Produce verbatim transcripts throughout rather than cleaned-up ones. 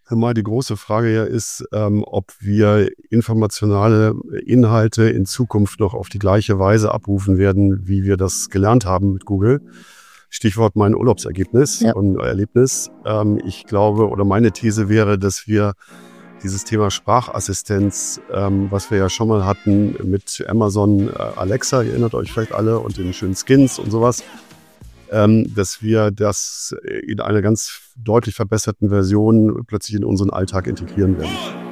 Mal die große Frage ja ist, ähm, ob wir informationale Inhalte in Zukunft noch auf die gleiche Weise abrufen werden, wie wir das gelernt haben mit Google. Stichwort mein Urlaubsergebnis Ja. und Erlebnis. Ähm, ich glaube, oder meine These wäre, dass wir dieses Thema Sprachassistenz, ähm, was wir ja schon mal hatten mit Amazon äh, Alexa, ihr erinnert euch vielleicht alle, und den schönen Skins und sowas, ähm, dass wir das in einer ganz deutlich verbesserten Version plötzlich in unseren Alltag integrieren werden.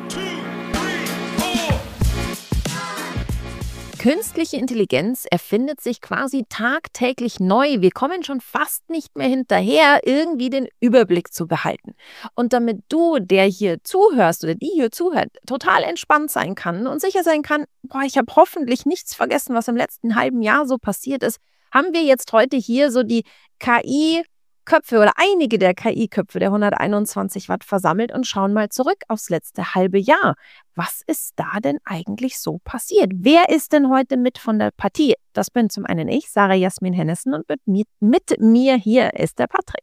Künstliche Intelligenz erfindet sich quasi tagtäglich neu. Wir kommen schon fast nicht mehr hinterher, irgendwie den Überblick zu behalten. Und damit du, der hier zuhörst oder die hier zuhört, total entspannt sein kann und sicher sein kann, boah, ich habe hoffentlich nichts vergessen, was im letzten halben Jahr so passiert ist, haben wir jetzt heute hier so die K I-Köpfe oder einige der K I-Köpfe der hunderteinundzwanzig Watt versammelt und schauen mal zurück aufs letzte halbe Jahr. Was ist da denn eigentlich so passiert? Wer ist denn heute mit von der Partie? Das bin zum einen ich, Sarah Jasmin Hennessen, und mit mir, mit mir hier ist der Patrick.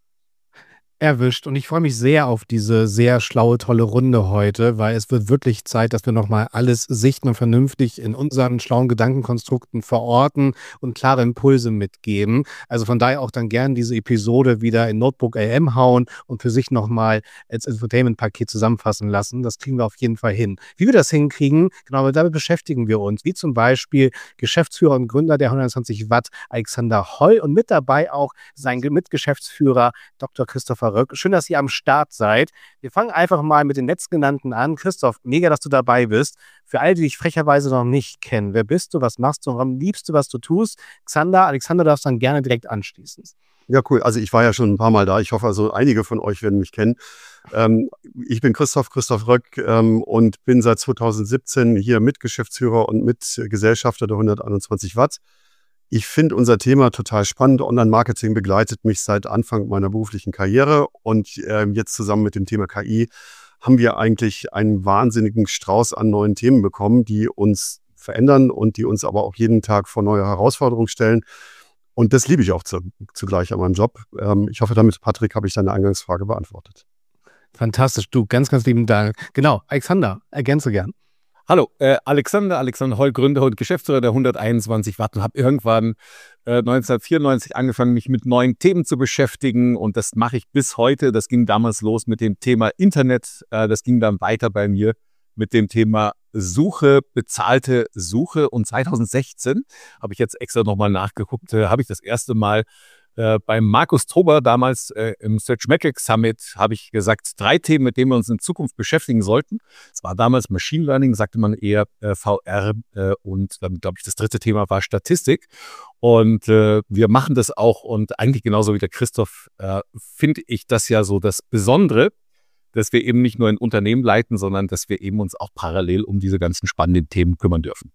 Erwischt. Und ich freue mich sehr auf diese sehr schlaue, tolle Runde heute, weil es wird wirklich Zeit, dass wir nochmal alles sichten und vernünftig in unseren schlauen Gedankenkonstrukten verorten und klare Impulse mitgeben. Also von daher auch dann gern diese Episode wieder in Notebook A M hauen und für sich nochmal als Infotainment-Paket zusammenfassen lassen. Das kriegen wir auf jeden Fall hin. Wie wir das hinkriegen, genau, damit beschäftigen wir uns. Wie zum Beispiel Geschäftsführer und Gründer der hundertzwanzig Watt, Alexander Holl, und mit dabei auch sein Mitgeschäftsführer Doktor Christopher Röck. Schön, dass ihr am Start seid. Wir fangen einfach mal mit den letztgenannten an. Christoph, mega, dass du dabei bist. Für alle, die dich frecherweise noch nicht kennen, wer bist du, was machst du und am liebsten, was du tust? Xander, Alexander, darfst dann gerne direkt anschließen. Ja, cool. Also ich war ja schon ein paar Mal da. Ich hoffe, also einige von euch werden mich kennen. Ähm, ich bin Christoph, Christoph Röck ähm, und bin seit zweitausendsiebzehn hier Mitgeschäftsführer und Mitgesellschafter der hunderteinundzwanzig Watt. Ich finde unser Thema total spannend. Online-Marketing begleitet mich seit Anfang meiner beruflichen Karriere. Und äh, jetzt zusammen mit dem Thema K I haben wir eigentlich einen wahnsinnigen Strauß an neuen Themen bekommen, die uns verändern und die uns aber auch jeden Tag vor neue Herausforderungen stellen. Und das liebe ich auch zu, zugleich an meinem Job. Ähm, ich hoffe, damit, Patrick, habe ich deine Eingangsfrage beantwortet. Fantastisch. Du, ganz, ganz lieben Dank. Genau, Alexander, ergänze gern. Hallo, äh, Alexander, Alexander Holl, Gründer und Geschäftsführer der hunderteinundzwanzig Watt, und habe irgendwann äh, neunzehnhundertvierundneunzig angefangen, mich mit neuen Themen zu beschäftigen, und das mache ich bis heute. Das ging damals los mit dem Thema Internet, äh, das ging dann weiter bei mir mit dem Thema Suche, bezahlte Suche, und zweitausendsechzehn habe ich jetzt extra nochmal nachgeguckt, äh, habe ich das erste Mal Äh, beim Markus Tober damals äh, im Search Metrics Summit habe ich gesagt, drei Themen, mit denen wir uns in Zukunft beschäftigen sollten. Es war damals Machine Learning, sagte man eher äh, V R, äh, und dann glaube ich, das dritte Thema war Statistik. Und äh, wir machen das auch, und eigentlich genauso wie der Christoph äh, finde ich das ja so das Besondere, dass wir eben nicht nur ein Unternehmen leiten, sondern dass wir eben uns auch parallel um diese ganzen spannenden Themen kümmern dürfen.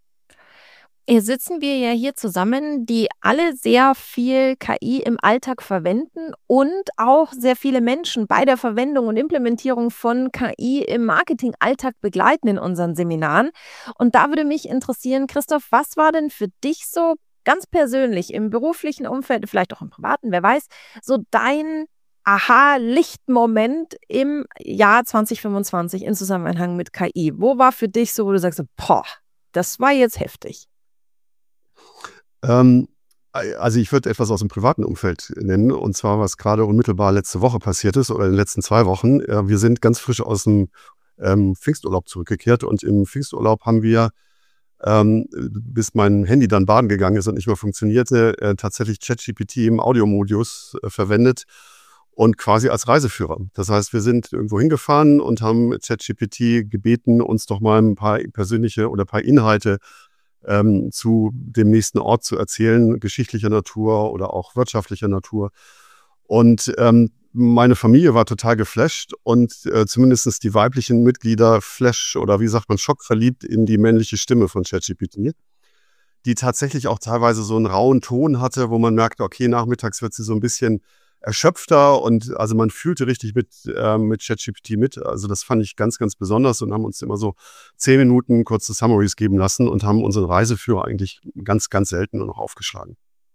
Hier sitzen wir ja hier zusammen, die alle sehr viel K I im Alltag verwenden und auch sehr viele Menschen bei der Verwendung und Implementierung von K I im Marketingalltag begleiten in unseren Seminaren. Und da würde mich interessieren, Christoph, was war denn für dich so ganz persönlich im beruflichen Umfeld, vielleicht auch im privaten, wer weiß, so dein Aha-Lichtmoment im Jahr zwanzig fünfundzwanzig in Zusammenhang mit K I? Wo war für dich so, wo du sagst, boah, das war jetzt heftig? Ähm, also ich würde etwas aus dem privaten Umfeld nennen, und zwar, was gerade unmittelbar letzte Woche passiert ist oder in den letzten zwei Wochen. Äh, wir sind ganz frisch aus dem ähm, Pfingsturlaub zurückgekehrt, und im Pfingsturlaub haben wir, ähm, bis mein Handy dann baden gegangen ist und nicht mehr funktionierte, äh, tatsächlich ChatGPT im Audiomodus äh, verwendet und quasi als Reiseführer. Das heißt, wir sind irgendwo hingefahren und haben ChatGPT gebeten, uns doch mal ein paar persönliche oder ein paar Inhalte Ähm, zu dem nächsten Ort zu erzählen, geschichtlicher Natur oder auch wirtschaftlicher Natur. Und ähm, meine Familie war total geflasht, und äh, zumindest die weiblichen Mitglieder flash oder wie sagt man, schockverliebt in die männliche Stimme von ChatGPT, die tatsächlich auch teilweise so einen rauen Ton hatte, wo man merkte, okay, nachmittags wird sie so ein bisschen erschöpfter, und also man fühlte richtig mit, äh, mit ChatGPT mit. Also das fand ich ganz, ganz besonders, und haben uns immer so zehn Minuten kurze Summaries geben lassen und haben unseren Reiseführer eigentlich ganz, ganz selten nur noch aufgeschlagen.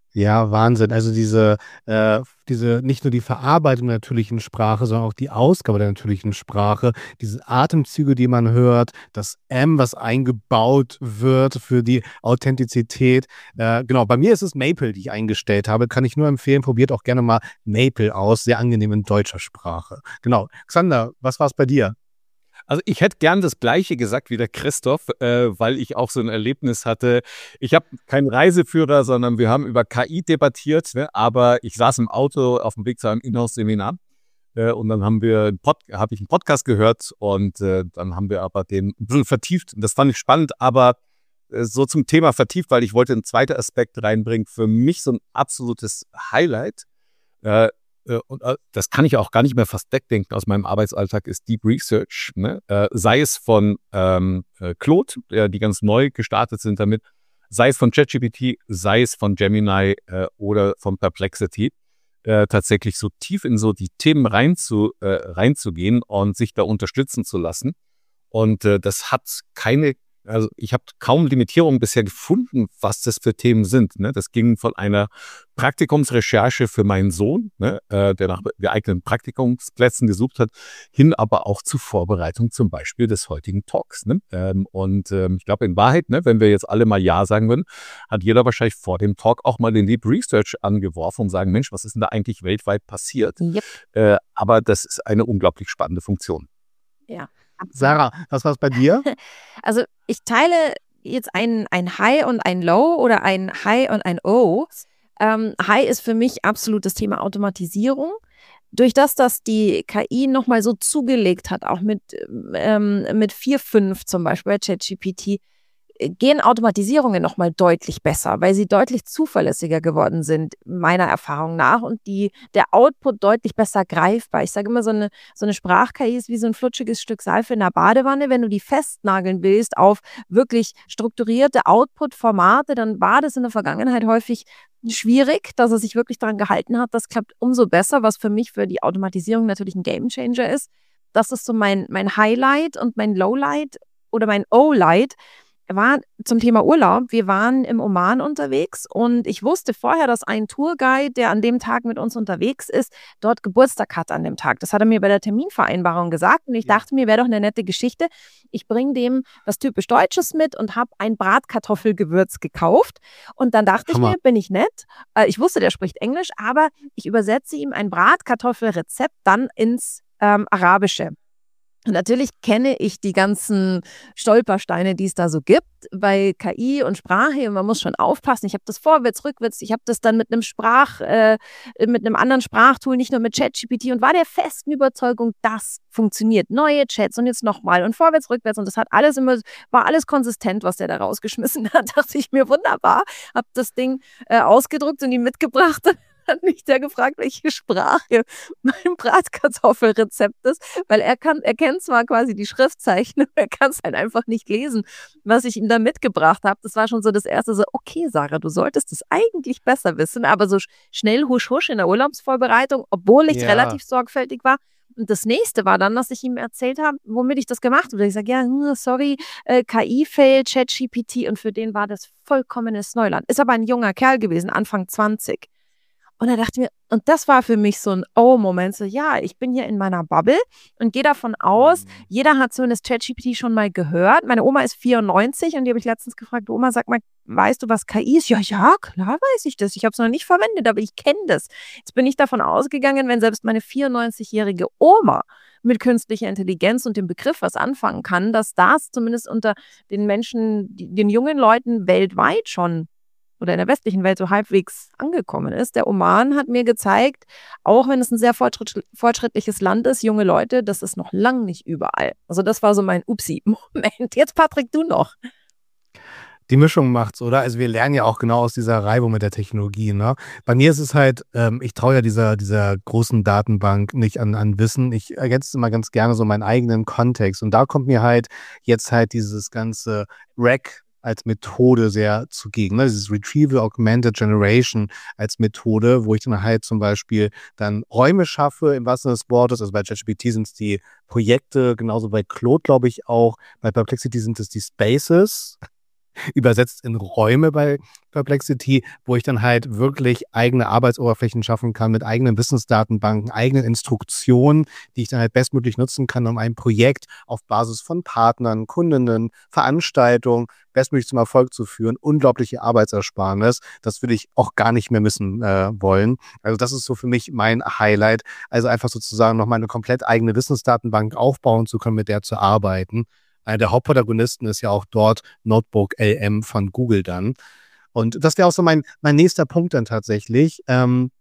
Ja, Wahnsinn. Also diese, äh, diese nicht nur die Verarbeitung der natürlichen Sprache, sondern auch die Ausgabe der natürlichen Sprache, diese Atemzüge, die man hört, das M, was eingebaut wird für die Authentizität. Äh, genau, bei mir ist es Maple, die ich eingestellt habe. Kann ich nur empfehlen, probiert auch gerne mal Maple aus. Sehr angenehm in deutscher Sprache. Genau. Xander, was war es bei dir? Also ich hätte gern das Gleiche gesagt wie der Christoph, äh, weil ich auch so ein Erlebnis hatte. Ich habe keinen Reiseführer, sondern wir haben über K I debattiert, ne? Aber ich saß im Auto auf dem Weg zu einem Inhouse-Seminar äh, und dann haben wir einen Pod, habe ich einen Podcast gehört und äh, dann haben wir aber den ein bisschen vertieft. Das fand ich spannend, aber äh, so zum Thema vertieft, weil ich wollte einen zweiten Aspekt reinbringen. Für mich so ein absolutes Highlight. Äh, äh, Und äh, das kann ich auch gar nicht mehr fast wegdenken aus meinem Arbeitsalltag, ist Deep Research. Ne? Äh, sei es von ähm, äh, Claude, äh, die ganz neu gestartet sind damit, sei es von ChatGPT, sei es von Gemini äh, oder von Perplexity, äh, tatsächlich so tief in so die Themen rein zu, äh, reinzugehen und sich da unterstützen zu lassen. Und äh, das hat keine, also ich habe kaum Limitierungen bisher gefunden, was das für Themen sind. Ne? Das ging von einer Praktikumsrecherche für meinen Sohn, ne, äh, der nach geeigneten Praktikumsplätzen gesucht hat, hin aber auch zur Vorbereitung zum Beispiel des heutigen Talks. Ne? Ähm, und ähm, ich glaube in Wahrheit, ne, wenn wir jetzt alle mal Ja sagen würden, hat jeder wahrscheinlich vor dem Talk auch mal den Deep Research angeworfen und sagen, Mensch, was ist denn da eigentlich weltweit passiert? Yep. Äh, aber das ist eine unglaublich spannende Funktion. Ja. Sarah, was war es bei dir? Also ich teile jetzt ein, ein High und ein Low oder ein High und ein O. Ähm, High ist für mich absolut das Thema Automatisierung. Durch das, dass die K I nochmal so zugelegt hat, auch mit, ähm, mit vier Punkt fünf zum Beispiel bei ChatGPT, gehen Automatisierungen nochmal deutlich besser, weil sie deutlich zuverlässiger geworden sind, meiner Erfahrung nach, und die, der Output deutlich besser greifbar. Ich sage immer, so eine, so eine Sprach-K I ist wie so ein flutschiges Stück Seife in der Badewanne. Wenn du die festnageln willst auf wirklich strukturierte Output-Formate, dann war das in der Vergangenheit häufig schwierig, dass er sich wirklich daran gehalten hat. Das klappt umso besser, was für mich für die Automatisierung natürlich ein Gamechanger ist. Das ist so mein, mein Highlight und mein Lowlight oder mein O-Light war zum Thema Urlaub. Wir waren im Oman unterwegs und ich wusste vorher, dass ein Tourguide, der an dem Tag mit uns unterwegs ist, dort Geburtstag hat an dem Tag. Das hat er mir bei der Terminvereinbarung gesagt und ich ja. dachte mir, wäre doch eine nette Geschichte. Ich bringe dem was typisch Deutsches mit und habe ein Bratkartoffelgewürz gekauft und dann dachte Hammer. ich mir, bin ich nett. Ich wusste, der spricht Englisch, aber ich übersetze ihm ein Bratkartoffelrezept dann ins ähm, Arabische. Und natürlich kenne ich die ganzen Stolpersteine, die es da so gibt bei K I und Sprache. Und man muss schon aufpassen. Ich habe das vorwärts, rückwärts. Ich habe das dann mit einem Sprach, äh, mit einem anderen Sprachtool, nicht nur mit ChatGPT, und war der festen Überzeugung, das funktioniert. Neue Chats und jetzt nochmal und vorwärts, rückwärts. Und das hat alles immer, war alles konsistent, was der da rausgeschmissen hat. Dachte ich mir, wunderbar. Habe das Ding äh, ausgedruckt und ihm mitgebracht. Hat mich der gefragt, welche Sprache mein Bratkartoffelrezept ist, weil er kann, er kennt zwar quasi die Schriftzeichen, er kann es halt einfach nicht lesen, was ich ihm da mitgebracht habe. Das war schon so das erste, so, okay, Sarah, du solltest es eigentlich besser wissen, aber so schnell husch husch in der Urlaubsvorbereitung, obwohl ich ja. relativ sorgfältig war. Und das nächste war dann, dass ich ihm erzählt habe, womit ich das gemacht habe. Ich sage, ja, sorry, äh, K I-Fail, ChatGPT, und für den war das vollkommenes Neuland. Ist aber ein junger Kerl gewesen, Anfang zwanzig. Und da dachte ich mir, und das war für mich so ein Oh-Moment, so ja, ich bin hier in meiner Bubble und gehe davon aus, mhm. jeder hat zumindest ChatGPT schon mal gehört. Meine Oma ist vierundneunzig und die habe ich letztens gefragt, Oma, sag mal, weißt du, was K I ist? Ja, ja, klar weiß ich das. Ich habe es noch nicht verwendet, aber ich kenne das. Jetzt bin ich davon ausgegangen, wenn selbst meine vierundneunzigjährige Oma mit künstlicher Intelligenz und dem Begriff was anfangen kann, dass das zumindest unter den Menschen, den jungen Leuten weltweit schon oder in der westlichen Welt so halbwegs angekommen ist. Der Oman hat mir gezeigt, auch wenn es ein sehr fortschritt, fortschrittliches Land ist, junge Leute, das ist noch lang nicht überall. Also das war so mein Upsi-Moment. Jetzt, Patrick, du noch. Die Mischung macht's, oder? Also wir lernen ja auch genau aus dieser Reibung mit der Technologie, ne? Bei mir ist es halt, ähm, ich traue ja dieser, dieser großen Datenbank nicht an, an Wissen. Ich ergänze immer ganz gerne so meinen eigenen Kontext. Und da kommt mir halt jetzt halt dieses ganze Rack als Methode sehr zugegen. Ne? Dieses Retrieval Augmented Generation als Methode, wo ich dann halt zum Beispiel dann Räume schaffe, im wahrsten Sinne des Wortes. Also bei ChatGPT sind es die Projekte, genauso bei Claude, glaube ich, auch. Bei Perplexity sind es die Spaces. übersetzt in Räume bei Perplexity, wo ich dann halt wirklich eigene Arbeitsoberflächen schaffen kann mit eigenen Wissensdatenbanken, eigenen Instruktionen, die ich dann halt bestmöglich nutzen kann, um ein Projekt auf Basis von Partnern, Kundinnen, Veranstaltungen bestmöglich zum Erfolg zu führen. Unglaubliche Arbeitsersparnis. Das würde ich auch gar nicht mehr missen äh, wollen. Also das ist so für mich mein Highlight. Also einfach sozusagen nochmal eine komplett eigene Wissensdatenbank aufbauen zu können, mit der zu arbeiten. Einer der Hauptprotagonisten ist ja auch dort Notebook L M von Google dann. Und das wäre auch so mein, mein nächster Punkt dann tatsächlich. Ähm,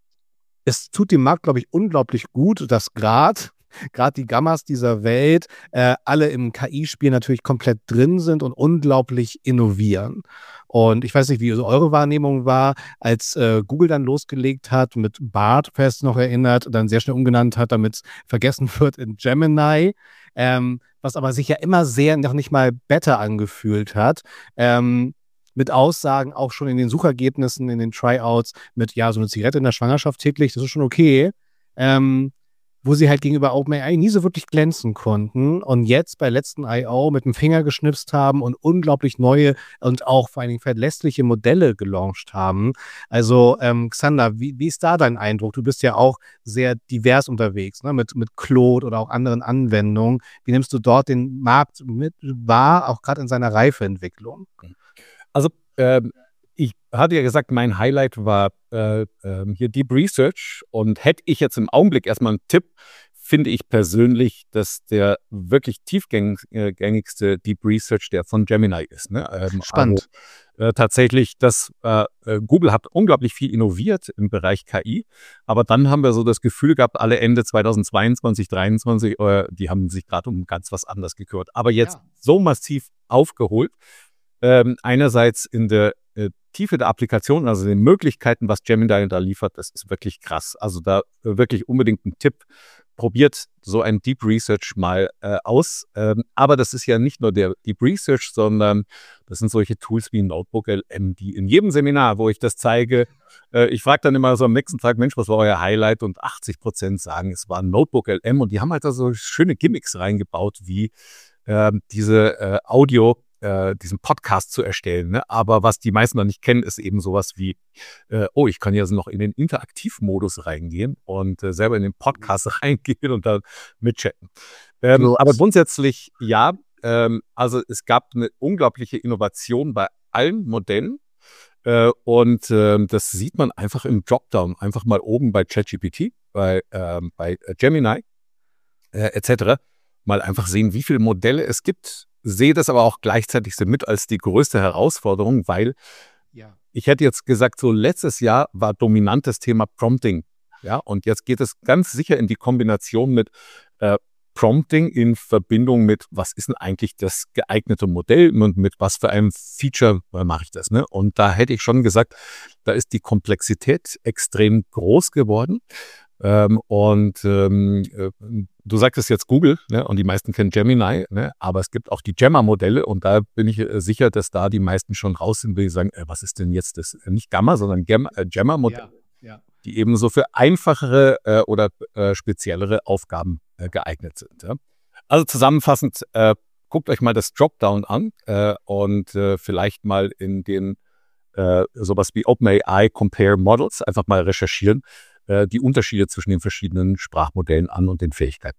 es tut dem Markt, glaube ich, unglaublich gut, dass gerade gerade die Gammas dieser Welt äh, alle im K I-Spiel natürlich komplett drin sind und unglaublich innovieren. Und ich weiß nicht, wie so eure Wahrnehmung war, als äh, Google dann losgelegt hat mit Bard, fest noch erinnert, dann sehr schnell umgenannt hat, damit es vergessen wird in Gemini, ähm, was aber sich ja immer sehr noch nicht mal better angefühlt hat. Ähm, mit Aussagen auch schon in den Suchergebnissen, in den Tryouts mit, ja, so eine Zigarette in der Schwangerschaft täglich, das ist schon okay. Ähm, wo sie halt gegenüber OpenAI nie so wirklich glänzen konnten und jetzt bei letzten I O mit dem Finger geschnipst haben und unglaublich neue und auch vor allen Dingen verlässliche Modelle gelauncht haben. Also ähm, Xander, wie, wie ist da dein Eindruck? Du bist ja auch sehr divers unterwegs, ne? mit, mit Claude oder auch anderen Anwendungen. Wie nimmst du dort den Markt mit wahr, auch gerade in seiner Reifeentwicklung? Also ähm, ich hatte ja gesagt, mein Highlight war äh, äh, hier Deep Research und hätte ich jetzt im Augenblick erstmal einen Tipp, finde ich persönlich, dass der wirklich tiefgängigste Deep Research der von Gemini ist. Ne? Ähm, Spannend. Also, äh, tatsächlich, dass äh, Google hat unglaublich viel innoviert im Bereich K I, aber dann haben wir so das Gefühl gehabt, alle Ende zweitausendzweiundzwanzig, dreiundzwanzig, äh, die haben sich gerade um ganz was anderes gekümmert. Aber jetzt Ja. so massiv aufgeholt, ähm, einerseits in der äh, Tiefe der Applikation, also den Möglichkeiten, was Gemini da liefert, das ist wirklich krass. Also da äh, wirklich unbedingt ein Tipp. Probiert so ein Deep Research mal äh, aus. Ähm, aber das ist ja nicht nur der Deep Research, sondern das sind solche Tools wie Notebook L M, die in jedem Seminar, wo ich das zeige, äh, ich frage dann immer so am nächsten Tag, Mensch, was war euer Highlight? Und achtzig Prozent sagen, es war Notebook L M. Und die haben halt da so schöne Gimmicks reingebaut, wie äh, diese äh, Audio, äh, diesen Podcast zu erstellen. Ne? Aber was die meisten noch nicht kennen, ist eben sowas wie, äh, oh, ich kann jetzt noch in den Interaktivmodus reingehen und äh, selber in den Podcast reingehen und da mitchatten. Ähm, So, aber grundsätzlich, ja, ähm, also es gab eine unglaubliche Innovation bei allen Modellen. Äh, und ähm, das sieht man einfach im Dropdown, einfach mal oben bei ChatGPT, bei, ähm, bei äh, Gemini äh, et cetera. Mal einfach sehen, wie viele Modelle es gibt. Sehe das aber auch gleichzeitig so mit als die größte Herausforderung, weil ja. ich hätte jetzt gesagt, so letztes Jahr war dominant das Thema Prompting. Ja, und jetzt geht es ganz sicher in die Kombination mit äh, Prompting in Verbindung mit, was ist denn eigentlich das geeignete Modell und mit was für einem Feature äh, mache ich das. Ne? Und da hätte ich schon gesagt, da ist die Komplexität extrem groß geworden. Ähm, und ähm, äh, du sagtest jetzt Google, ne, und die meisten kennen Gemini, ne, aber es gibt auch die Gemma-Modelle und da bin ich äh, sicher, dass da die meisten schon raus sind, will ich sagen, äh, was ist denn jetzt das? Nicht Gamma, sondern Gem äh, Gemma-Modelle, Ja, ja. die eben so für einfachere äh, oder äh, speziellere Aufgaben äh, geeignet sind. Ja? Also zusammenfassend, äh, guckt euch mal das Dropdown an äh, und äh, vielleicht mal in den äh, sowas wie OpenAI Compare Models einfach mal recherchieren, die Unterschiede zwischen den verschiedenen Sprachmodellen an und den Fähigkeiten.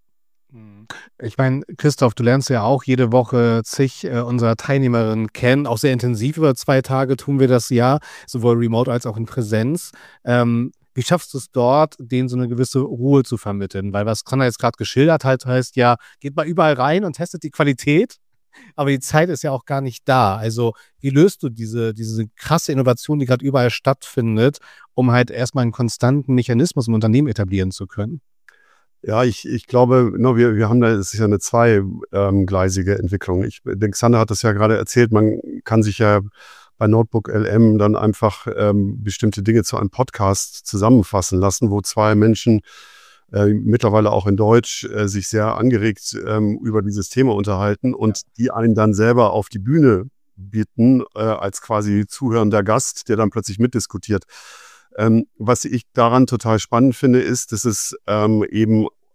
Ich meine, Christoph, du lernst ja auch jede Woche zig äh, unserer Teilnehmerinnen kennen. Auch sehr intensiv über zwei Tage tun wir das ja, sowohl remote als auch in Präsenz. Ähm, wie schaffst du es dort, denen so eine gewisse Ruhe zu vermitteln? Weil was Xander jetzt gerade geschildert hat, heißt ja, geht mal überall rein und testet die Qualität. Aber die Zeit ist ja auch gar nicht da. Also wie löst du diese, diese krasse Innovation, die gerade überall stattfindet, um halt erstmal einen konstanten Mechanismus im Unternehmen etablieren zu können? Ja, ich, ich glaube, no, wir, wir haben da, es ist ja eine zweigleisige Entwicklung. Ich denke, Xander hat das ja gerade erzählt, man kann sich ja bei Notebook L M dann einfach ähm, bestimmte Dinge zu einem Podcast zusammenfassen lassen, wo zwei Menschen Äh, mittlerweile auch in Deutsch, äh, sich sehr angeregt ähm, über dieses Thema unterhalten und ja. die einen dann selber auf die Bühne bieten, äh, als quasi zuhörender Gast, der dann plötzlich mitdiskutiert. Ähm, was ich daran total spannend finde, ist, dass es ähm, eben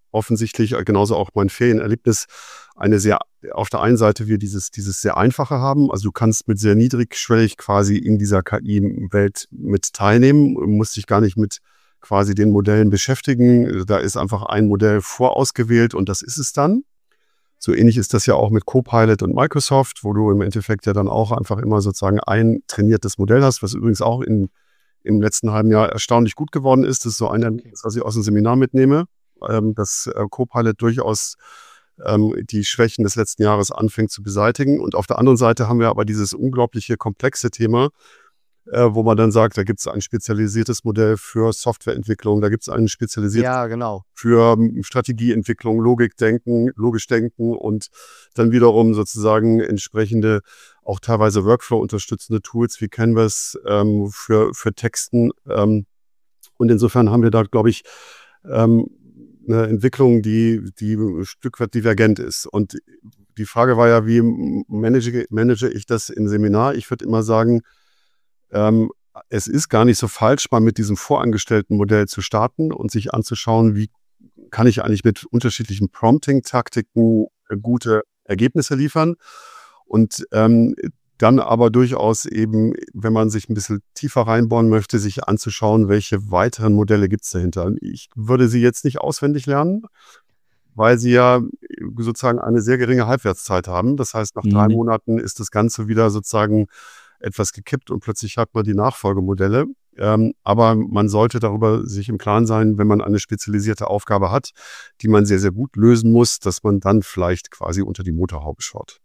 offensichtlich, äh, genauso auch mein Ferienerlebnis, eine sehr, auf der einen Seite wir dieses, dieses sehr Einfache haben. Also du kannst mit sehr niedrigschwellig quasi in dieser K I-Welt mit teilnehmen, musst dich gar nicht mit quasi den Modellen beschäftigen. Da ist einfach ein Modell vorausgewählt und das ist es dann. So ähnlich ist das ja auch mit Copilot und Microsoft, wo du im Endeffekt ja dann auch einfach immer sozusagen ein trainiertes Modell hast, was übrigens auch in, im letzten halben Jahr erstaunlich gut geworden ist. Das ist so ein Erlebnis, was ich aus dem Seminar mitnehme, ähm, dass äh, Copilot durchaus ähm, die Schwächen des letzten Jahres anfängt zu beseitigen. Und auf der anderen Seite haben wir aber dieses unglaubliche komplexe Thema, äh, wo man dann sagt, da gibt es ein spezialisiertes Modell für Softwareentwicklung, da gibt es ein spezialisiertes Ja, genau. für ähm, Strategieentwicklung, Logikdenken, logisch denken und dann wiederum sozusagen entsprechende, auch teilweise Workflow-unterstützende Tools wie Canvas ähm, für, für Texten. Ähm, und insofern haben wir da, glaube ich, ähm, eine Entwicklung, die, die ein Stück weit divergent ist. Und die Frage war ja, wie manage, manage ich das im Seminar? Ich würde immer sagen, ähm, es ist gar nicht so falsch, mal mit diesem vorangestellten Modell zu starten und sich anzuschauen, wie kann ich eigentlich mit unterschiedlichen Prompting-Taktiken gute Ergebnisse liefern. Und ähm, dann aber durchaus eben, wenn man sich ein bisschen tiefer reinbohren möchte, sich anzuschauen, welche weiteren Modelle gibt es dahinter. Ich würde sie jetzt nicht auswendig lernen, weil sie ja sozusagen eine sehr geringe Halbwertszeit haben. Das heißt, nach mhm. drei Monaten ist das Ganze wieder sozusagen etwas gekippt und plötzlich hat man die Nachfolgemodelle. Ähm, aber man sollte darüber sich im Klaren sein, wenn man eine spezialisierte Aufgabe hat, die man sehr, sehr gut lösen muss, dass man dann vielleicht quasi unter die Motorhaube schaut.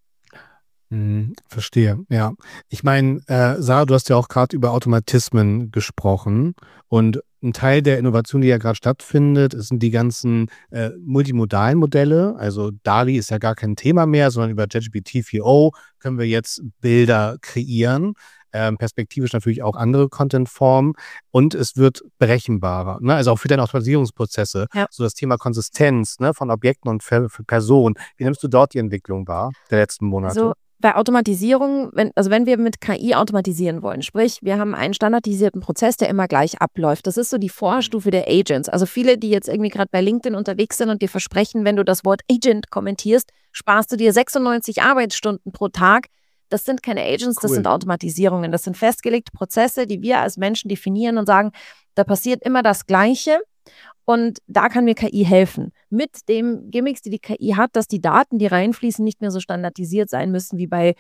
Hm, verstehe, ja. Ich meine, äh, Sarah, du hast ja auch gerade über Automatismen gesprochen und ein Teil der Innovation, die ja gerade stattfindet, sind die ganzen äh, multimodalen Modelle. Also DALL-E ist ja gar kein Thema mehr, sondern über ChatGPT vier Punkt null können wir jetzt Bilder kreieren. Ähm, perspektivisch natürlich auch andere Content-Formen und es wird berechenbarer, ne? Also auch für deine Automatisierungsprozesse. Ja. So das Thema Konsistenz, ne, von Objekten und für, für Personen. Wie nimmst du dort die Entwicklung wahr der letzten Monate? Also bei Automatisierung, wenn, also wenn wir mit K I automatisieren wollen, sprich, wir haben einen standardisierten Prozess, der immer gleich abläuft. Das ist so die Vorstufe der Agents. Also viele, die jetzt irgendwie gerade bei LinkedIn unterwegs sind und dir versprechen, wenn du das Wort Agent kommentierst, sparst du dir sechsundneunzig Arbeitsstunden pro Tag. Das sind keine Agents, das Cool. sind Automatisierungen. Das sind festgelegte Prozesse, die wir als Menschen definieren und sagen, da passiert immer das Gleiche. Und da kann mir K I helfen. Mit dem Gimmicks, die die K I hat, dass die Daten, die reinfließen, nicht mehr so standardisiert sein müssen wie bei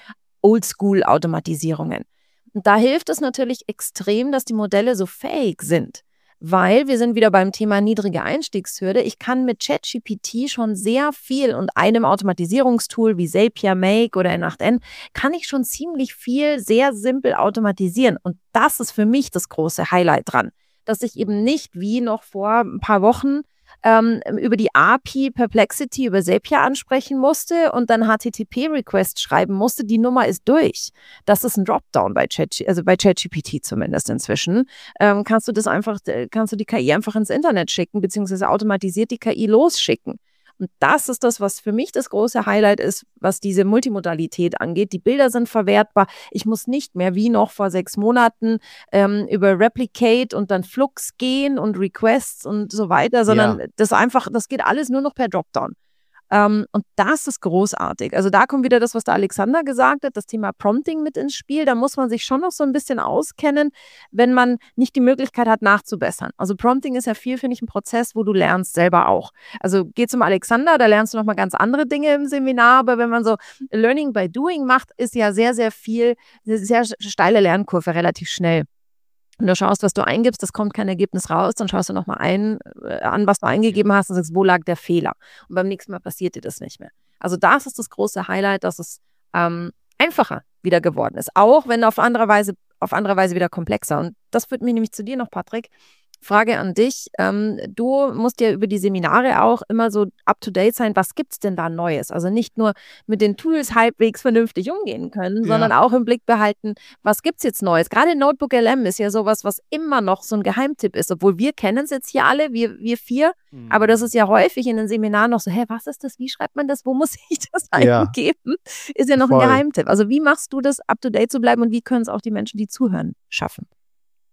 Oldschool-Automatisierungen. Und da hilft es natürlich extrem, dass die Modelle so fähig sind. Weil wir sind wieder beim Thema niedrige Einstiegshürde. Ich kann mit ChatGPT schon sehr viel und einem Automatisierungstool wie Zapier, Make oder N acht N kann ich schon ziemlich viel sehr simpel automatisieren. Und das ist für mich das große Highlight dran. Dass ich eben nicht wie noch vor ein paar Wochen ähm, über die A P I Perplexity über Zapier ansprechen musste und dann H T T P-Request schreiben musste, die Nummer ist durch. Das ist ein Dropdown bei Chat, also bei ChatGPT zumindest inzwischen. Ähm, kannst du das einfach, kannst du die K I einfach ins Internet schicken, beziehungsweise automatisiert die K I losschicken. Und das ist das, was für mich das große Highlight ist, was diese Multimodalität angeht. Die Bilder sind verwertbar. Ich muss nicht mehr wie noch vor sechs Monaten ähm, über Replicate und dann Flux gehen und Requests und so weiter, sondern Ja. das einfach, das geht alles nur noch per Dropdown. Ähm, und das ist großartig. Also da kommt wieder das, was der Alexander gesagt hat, das Thema Prompting mit ins Spiel. Da muss man sich schon noch so ein bisschen auskennen, wenn man nicht die Möglichkeit hat, nachzubessern. Also Prompting ist ja viel, finde ich, ein Prozess, wo du lernst selber auch. Also geh zum Alexander, da lernst du nochmal ganz andere Dinge im Seminar, aber wenn man so Learning by Doing macht, ist ja sehr, sehr viel, eine sehr steile Lernkurve relativ schnell. Und du schaust, was du eingibst, das kommt kein Ergebnis raus, dann schaust du nochmal ein, äh, an, was du eingegeben hast und sagst, wo lag der Fehler? Und beim nächsten Mal passiert dir das nicht mehr. Also das ist das große Highlight, dass es ähm, einfacher wieder geworden ist. Auch wenn auf andere Weise, auf andere Weise wieder komplexer. Und das führt mich nämlich zu dir noch, Patrick. Frage an dich. Ähm, du musst ja über die Seminare auch immer so up-to-date sein. Was gibt es denn da Neues? Also nicht nur mit den Tools halbwegs vernünftig umgehen können, Ja. sondern auch im Blick behalten, was gibt es jetzt Neues? Gerade Notebook L M ist ja sowas, was immer noch so ein Geheimtipp ist. Obwohl wir kennen es jetzt hier alle, wir, wir vier. Mhm. Aber das ist ja häufig in den Seminaren noch so, hä, was ist das? Wie schreibt man das? Wo muss ich das Ja. eingeben? Ist ja noch Voll. ein Geheimtipp. Also wie machst du das, up-to-date zu bleiben und wie können es auch die Menschen, die zuhören, schaffen?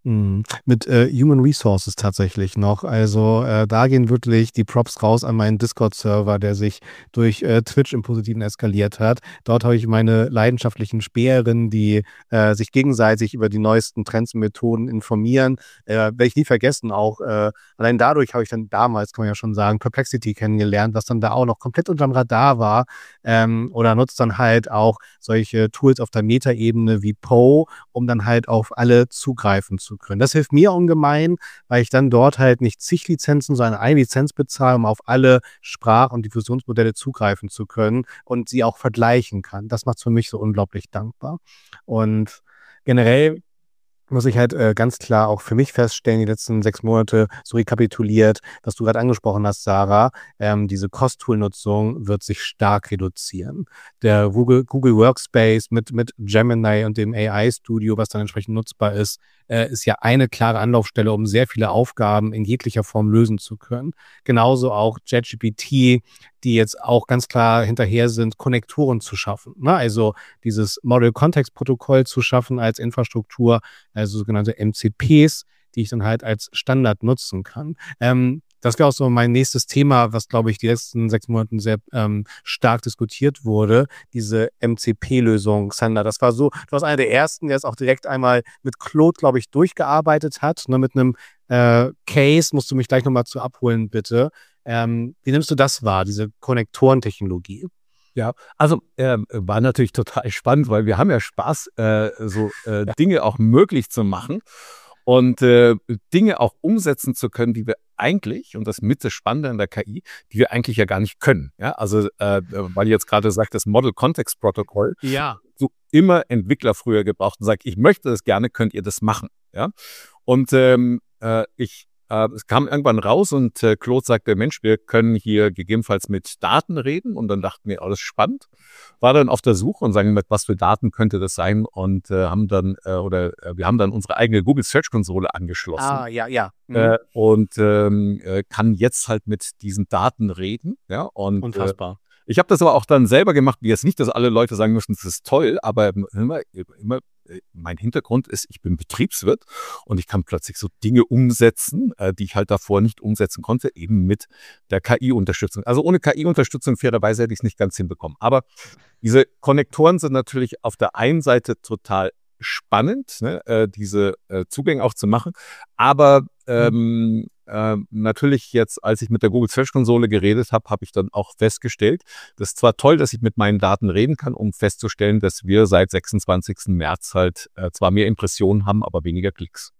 Mhm. Mit äh, Human Resources tatsächlich noch. Also äh, da gehen wirklich die Props raus an meinen Discord-Server, der sich durch äh, Twitch im Positiven eskaliert hat. Dort habe ich meine leidenschaftlichen Späherinnen, die äh, sich gegenseitig über die neuesten Trends und Methoden informieren. Äh, werde ich nie vergessen. Auch äh, allein dadurch habe ich dann damals, kann man ja schon sagen, Perplexity kennengelernt, was dann da auch noch komplett unterm Radar war. Ähm, oder nutzt dann halt auch solche Tools auf der Metaebene wie Poe, um dann halt auf alle zugreifen zu können. Das hilft mir ungemein, weil ich dann dort halt nicht zig Lizenzen, sondern eine Lizenz bezahle, um auf alle Sprach- und Diffusionsmodelle zugreifen zu können und sie auch vergleichen kann. Das macht es für mich so unglaublich dankbar. Und generell muss ich halt äh, ganz klar auch für mich feststellen, die letzten sechs Monate so rekapituliert, was du gerade angesprochen hast, Sarah, ähm, diese Cost-Tool-Nutzung wird sich stark reduzieren. Der Google, Google Workspace mit, mit Gemini und dem A I-Studio, was dann entsprechend nutzbar ist, äh, ist ja eine klare Anlaufstelle, um sehr viele Aufgaben in jeglicher Form lösen zu können. Genauso auch ChatGPT, die jetzt auch ganz klar hinterher sind, Konnektoren zu schaffen. Ne? Also dieses Model-Context-Protokoll zu schaffen als Infrastruktur, also sogenannte M C Ps, die ich dann halt als Standard nutzen kann. Ähm, das wäre auch so mein nächstes Thema, was, glaube ich, die letzten sechs Monaten sehr ähm, stark diskutiert wurde, diese M C P-Lösung, Xander. Das war so, du warst einer der Ersten, der es auch direkt einmal mit Claude, glaube ich, durchgearbeitet hat, ne, mit einem äh, Case, musst du mich gleich nochmal zu abholen, bitte. Ähm, wie nimmst du das wahr, diese Konnektorentechnologie? Ja, also ähm, war natürlich total spannend, weil wir haben ja Spaß, äh, so äh, ja. Dinge auch möglich zu machen und äh, Dinge auch umsetzen zu können, die wir eigentlich, und das mit das Spannende an der K I, die wir eigentlich ja gar nicht können. Ja, also äh, weil ihr jetzt gerade sagt, das Model Context Protocol, ja, so immer Entwickler früher gebraucht und sagt, ich möchte das gerne, könnt ihr das machen. Ja, und ähm, äh, ich Es kam irgendwann raus und äh, Claude sagte, Mensch, wir können hier gegebenenfalls mit Daten reden. Und dann dachten wir, alles spannend. War dann auf der Suche und sagen, mit was für Daten könnte das sein? Und äh, haben dann, äh, oder äh, wir haben dann unsere eigene Google Search Konsole angeschlossen. Ah, ja, ja. Mhm. Äh, und ähm, äh, kann jetzt halt mit diesen Daten reden. Ja, und, Unfassbar. Äh, ich habe das aber auch dann selber gemacht, wie jetzt nicht, dass alle Leute sagen müssen, das ist toll, aber immer, immer mein Hintergrund ist, ich bin Betriebswirt und ich kann plötzlich so Dinge umsetzen, äh, die ich halt davor nicht umsetzen konnte, eben mit der K I-Unterstützung. Also ohne K I-Unterstützung fairerweise hätte ich es nicht ganz hinbekommen. Aber diese Konnektoren sind natürlich auf der einen Seite total spannend, ne, äh, diese äh, Zugänge auch zu machen, aber ähm, äh, natürlich jetzt, als ich mit der Google Search Konsole geredet habe, habe ich dann auch festgestellt, das ist zwar toll, dass ich mit meinen Daten reden kann, um festzustellen, dass wir seit sechsundzwanzigsten März halt äh, zwar mehr Impressionen haben, aber weniger Klicks.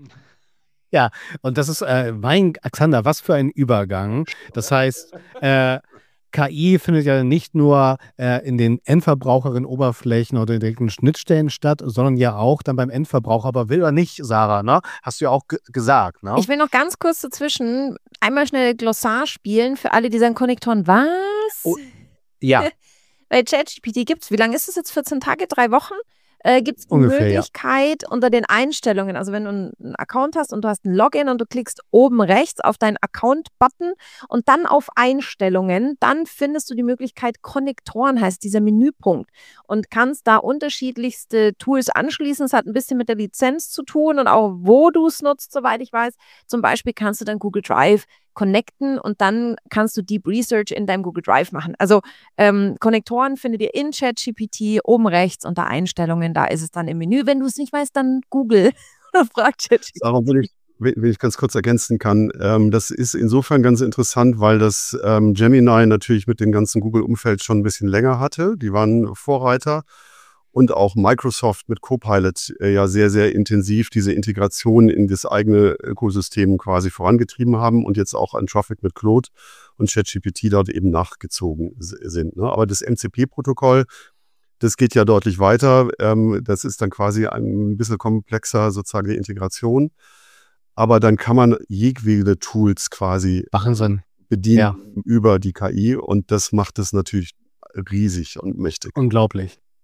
Ja, und das ist, äh, mein, Alexander, was für ein Übergang. Das heißt, äh, K I findet ja nicht nur äh, in den Endverbraucherinnen-Oberflächen oder den Schnittstellen statt, sondern ja auch dann beim Endverbraucher. Aber will er nicht, Sarah, ne? Hast du ja auch gesagt, ne? Ich will noch ganz kurz dazwischen einmal schnell Glossar spielen für alle, die sagen, Konnektoren, was? Oh, ja. Bei ChatGPT gibt es, wie lange ist es jetzt? vierzehn Tage, drei Wochen? Äh, gibt es die Ungefähr, Möglichkeit ja. unter den Einstellungen, also wenn du einen Account hast und du hast ein Login und du klickst oben rechts auf deinen Account-Button und dann auf Einstellungen, dann findest du die Möglichkeit, Konnektoren heißt dieser Menüpunkt und kannst da unterschiedlichste Tools anschließen. Es hat ein bisschen mit der Lizenz zu tun und auch wo du es nutzt, soweit ich weiß. Zum Beispiel kannst du dann Google Drive connecten und dann kannst du Deep Research in deinem Google Drive machen. Also ähm, Konnektoren findet ihr in ChatGPT oben rechts unter Einstellungen, da ist es dann im Menü. Wenn du es nicht weißt, dann Google oder frag ChatGPT. Aber wenn ich, wenn ich ganz kurz ergänzen kann, ähm, das ist insofern ganz interessant, weil das ähm, Gemini natürlich mit dem ganzen Google-Umfeld schon ein bisschen länger hatte. Die waren Vorreiter. Und auch Microsoft mit Copilot äh, ja sehr, sehr intensiv diese Integration in das eigene Ökosystem quasi vorangetrieben haben und jetzt auch an Traffic mit Claude und ChatGPT dort eben nachgezogen sind. Ne? Aber das M C P-Protokoll, das geht ja deutlich weiter. Ähm, das ist dann quasi ein bisschen komplexer, sozusagen die Integration. Aber dann kann man jegliche Tools quasi Wahnsinn. bedienen Ja. über die K I und das macht es natürlich riesig und mächtig. Unglaublich.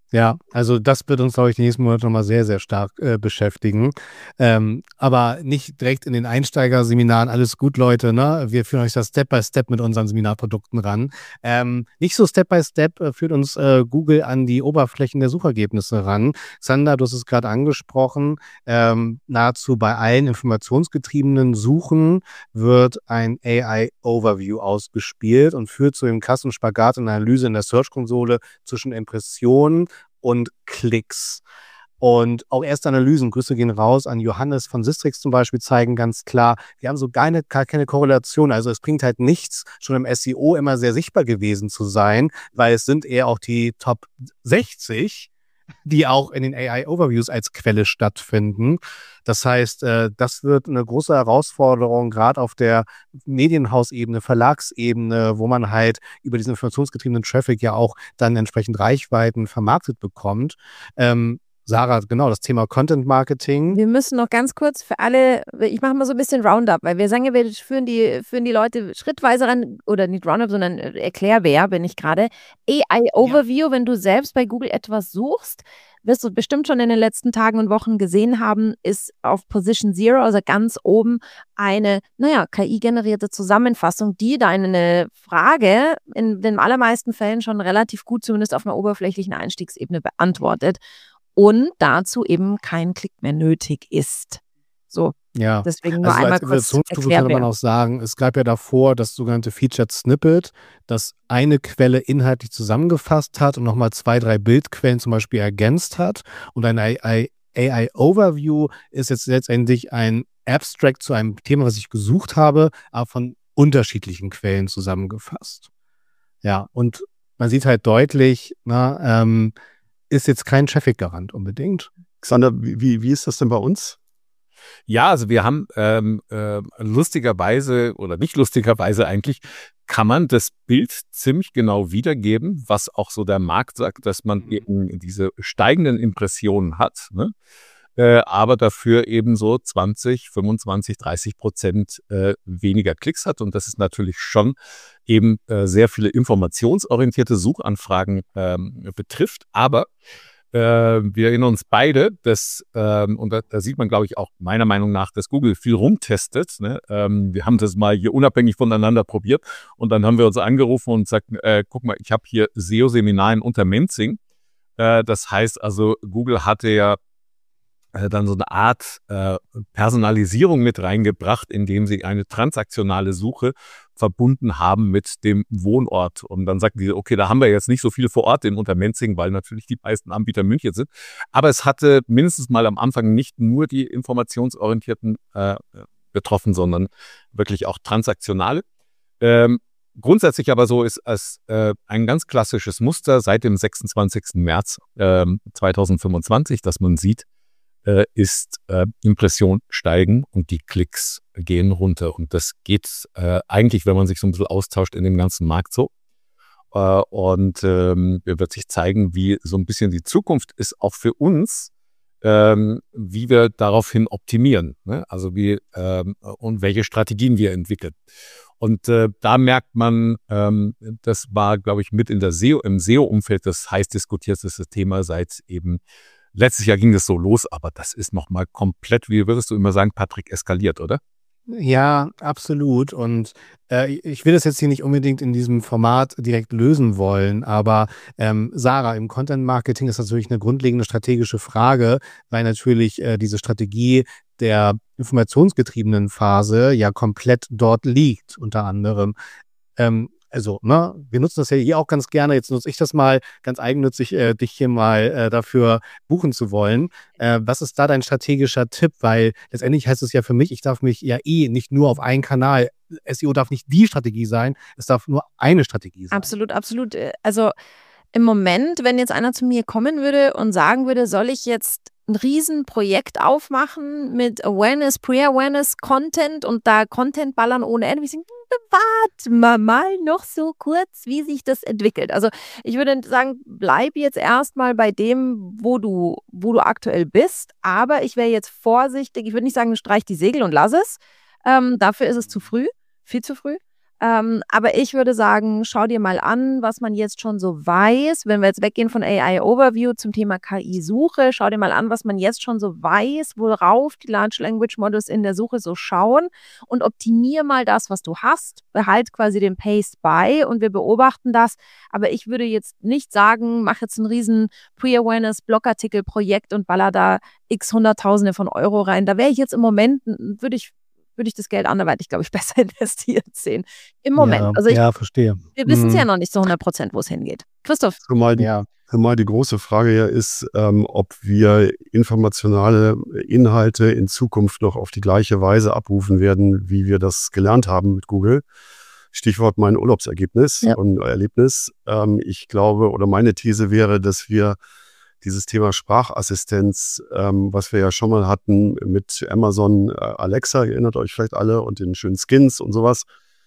Ja, also das wird uns, glaube ich, die nächsten Monate nochmal sehr, sehr stark äh, beschäftigen. Ähm, aber nicht direkt in den Einsteigerseminaren, alles gut, Leute, ne? Wir führen euch das Step by Step mit unseren Seminarprodukten ran. Ähm, nicht so Step by Step äh, führt uns äh, Google an die Oberflächen der Suchergebnisse ran. Xander, du hast es gerade angesprochen, ähm, nahezu bei allen informationsgetriebenen Suchen wird ein A I-Overview ausgespielt und führt zu dem krassen Spagat und Analyse in der Search-Konsole zwischen Impressionen und Klicks. Und auch erste Analysen, Grüße gehen raus an Johannes von Sistrix zum Beispiel, zeigen ganz klar, wir haben so gar, eine, gar keine Korrelation. Also es bringt halt nichts, schon im S E O immer sehr sichtbar gewesen zu sein, weil es sind eher auch die Top sechzig, die auch in den A I-Overviews als Quelle stattfinden. Das heißt, äh, das wird eine große Herausforderung, gerade auf der Medienhausebene, Verlagsebene, wo man halt über diesen informationsgetriebenen Traffic ja auch dann entsprechend Reichweiten vermarktet bekommt. Ähm, Sarah, genau, das Thema Content Marketing. Wir müssen noch ganz kurz für alle, ich mache mal so ein bisschen Roundup, weil wir sagen ja, wir führen die, führen die Leute schrittweise ran, oder nicht Roundup, sondern Erklärwer bin ich gerade. A I-Overview, ja. Wenn du selbst bei Google etwas suchst, wirst du bestimmt schon in den letzten Tagen und Wochen gesehen haben, ist auf Position Zero, also ganz oben, eine, naja, K I-generierte Zusammenfassung, die deine Frage in den allermeisten Fällen schon relativ gut, zumindest auf einer oberflächlichen Einstiegsebene, beantwortet. Und dazu eben kein Klick mehr nötig ist. So, ja. Deswegen nur also einmal als kurz Evolutionsstufe könnte man auch sagen, es gab ja davor das sogenannte Featured Snippet, das eine Quelle inhaltlich zusammengefasst hat und nochmal zwei, drei Bildquellen zum Beispiel ergänzt hat. Und ein A I-Overview ist jetzt letztendlich ein Abstract zu einem Thema, was ich gesucht habe, aber von unterschiedlichen Quellen zusammengefasst. Ja, und man sieht halt deutlich, na, ähm, ist jetzt kein Traffic-Garant unbedingt. Xander, wie, wie ist das denn bei uns? Ja, also wir haben ähm, äh, lustigerweise oder nicht lustigerweise eigentlich, kann man das Bild ziemlich genau wiedergeben, was auch so der Markt sagt, dass man eben diese steigenden Impressionen hat, ne? Äh, aber dafür eben so zwanzig, fünfundzwanzig, dreißig Prozent äh, weniger Klicks hat. Und das ist natürlich schon eben äh, sehr viele informationsorientierte Suchanfragen ähm, betrifft. Aber äh, wir erinnern uns beide, dass, ähm, und da, da sieht man, glaube ich, auch meiner Meinung nach, dass Google viel rumtestet. Ne? Ähm, wir haben das mal hier unabhängig voneinander probiert und dann haben wir uns angerufen und gesagt, äh, guck mal, ich habe hier S E O-Seminar in Untermenzing. Äh, das heißt also, Google hatte ja dann so eine Art äh, Personalisierung mit reingebracht, indem sie eine transaktionale Suche verbunden haben mit dem Wohnort. Und dann sagten die, okay, da haben wir jetzt nicht so viele vor Ort in Untermenzing, weil natürlich die meisten Anbieter in München sind. Aber es hatte mindestens mal am Anfang nicht nur die informationsorientierten äh, betroffen, sondern wirklich auch transaktionale. Ähm, grundsätzlich aber so ist es äh, ein ganz klassisches Muster seit dem sechsundzwanzigsten März äh, zweitausendfünfundzwanzig, dass man sieht, ist äh, Impressionen steigen und die Klicks gehen runter. Und das geht äh, eigentlich, wenn man sich so ein bisschen austauscht, in dem ganzen Markt so. Äh, und ähm, wird sich zeigen, wie so ein bisschen die Zukunft ist, auch für uns, ähm, wie wir daraufhin optimieren. Ne? Also wie ähm, und welche Strategien wir entwickeln. Und äh, da merkt man, ähm, das war, glaube ich, mit in der S E O, im S E O-Umfeld das heiß diskutierteste Thema seit eben letztes Jahr ging das so los, aber das ist nochmal komplett, wie würdest du immer sagen, Patrick, eskaliert, oder? Ja, absolut. Und äh, ich will das jetzt hier nicht unbedingt in diesem Format direkt lösen wollen, aber ähm, Sarah, im Content Marketing ist natürlich eine grundlegende strategische Frage, weil natürlich äh, diese Strategie der informationsgetriebenen Phase ja komplett dort liegt, unter anderem. Ähm, Also, ne, wir nutzen das ja hier auch ganz gerne. Jetzt nutze ich das mal ganz eigennützig, äh, dich hier mal äh, dafür buchen zu wollen. Äh, was ist da dein strategischer Tipp? Weil letztendlich heißt es ja für mich, ich darf mich ja eh nicht nur auf einen Kanal, S E O darf nicht die Strategie sein, es darf nur eine Strategie sein. Absolut, absolut. Also im Moment, wenn jetzt einer zu mir kommen würde und sagen würde, soll ich jetzt ein Riesenprojekt aufmachen mit Awareness, Pre-Awareness, Content und da Content ballern ohne Ende. Wir sagen, warte mal, mal noch so kurz, wie sich das entwickelt. Also ich würde sagen, bleib jetzt erstmal bei dem, wo du, wo du aktuell bist, aber ich wäre jetzt vorsichtig. Ich würde nicht sagen, streich die Segel und lass es. Ähm, dafür ist es zu früh, viel zu früh. Ähm, aber ich würde sagen, schau dir mal an, was man jetzt schon so weiß. Wenn wir jetzt weggehen von A I Overview zum Thema K I-Suche, schau dir mal an, was man jetzt schon so weiß, worauf die Large Language Models in der Suche so schauen und optimier mal das, was du hast. Behalt quasi den Pace bei und wir beobachten das. Aber ich würde jetzt nicht sagen, mach jetzt ein riesen Pre-Awareness-Blogartikel-Projekt und baller da x Hunderttausende von Euro rein. Da wäre ich jetzt im Moment, würde ich würde ich das Geld anderweitig, glaube ich, besser investiert sehen. Im Moment. Ja, also ich, ja, verstehe. wir wissen es Mhm. ja noch nicht zu hundert Prozent, wo es hingeht. Christoph. Zumal die, Ja. zumal die große Frage ja ist, ähm, ob wir informationale Inhalte in Zukunft noch auf die gleiche Weise abrufen werden, wie wir das gelernt haben mit Google. Stichwort mein Urlaubsergebnis Ja. und Erlebnis. Ähm, ich glaube, oder meine These wäre, dass wir dieses Thema Sprachassistenz, ähm, was wir ja schon mal hatten mit Amazon äh, Alexa, ihr erinnert euch vielleicht alle, und den schönen Skins und sowas,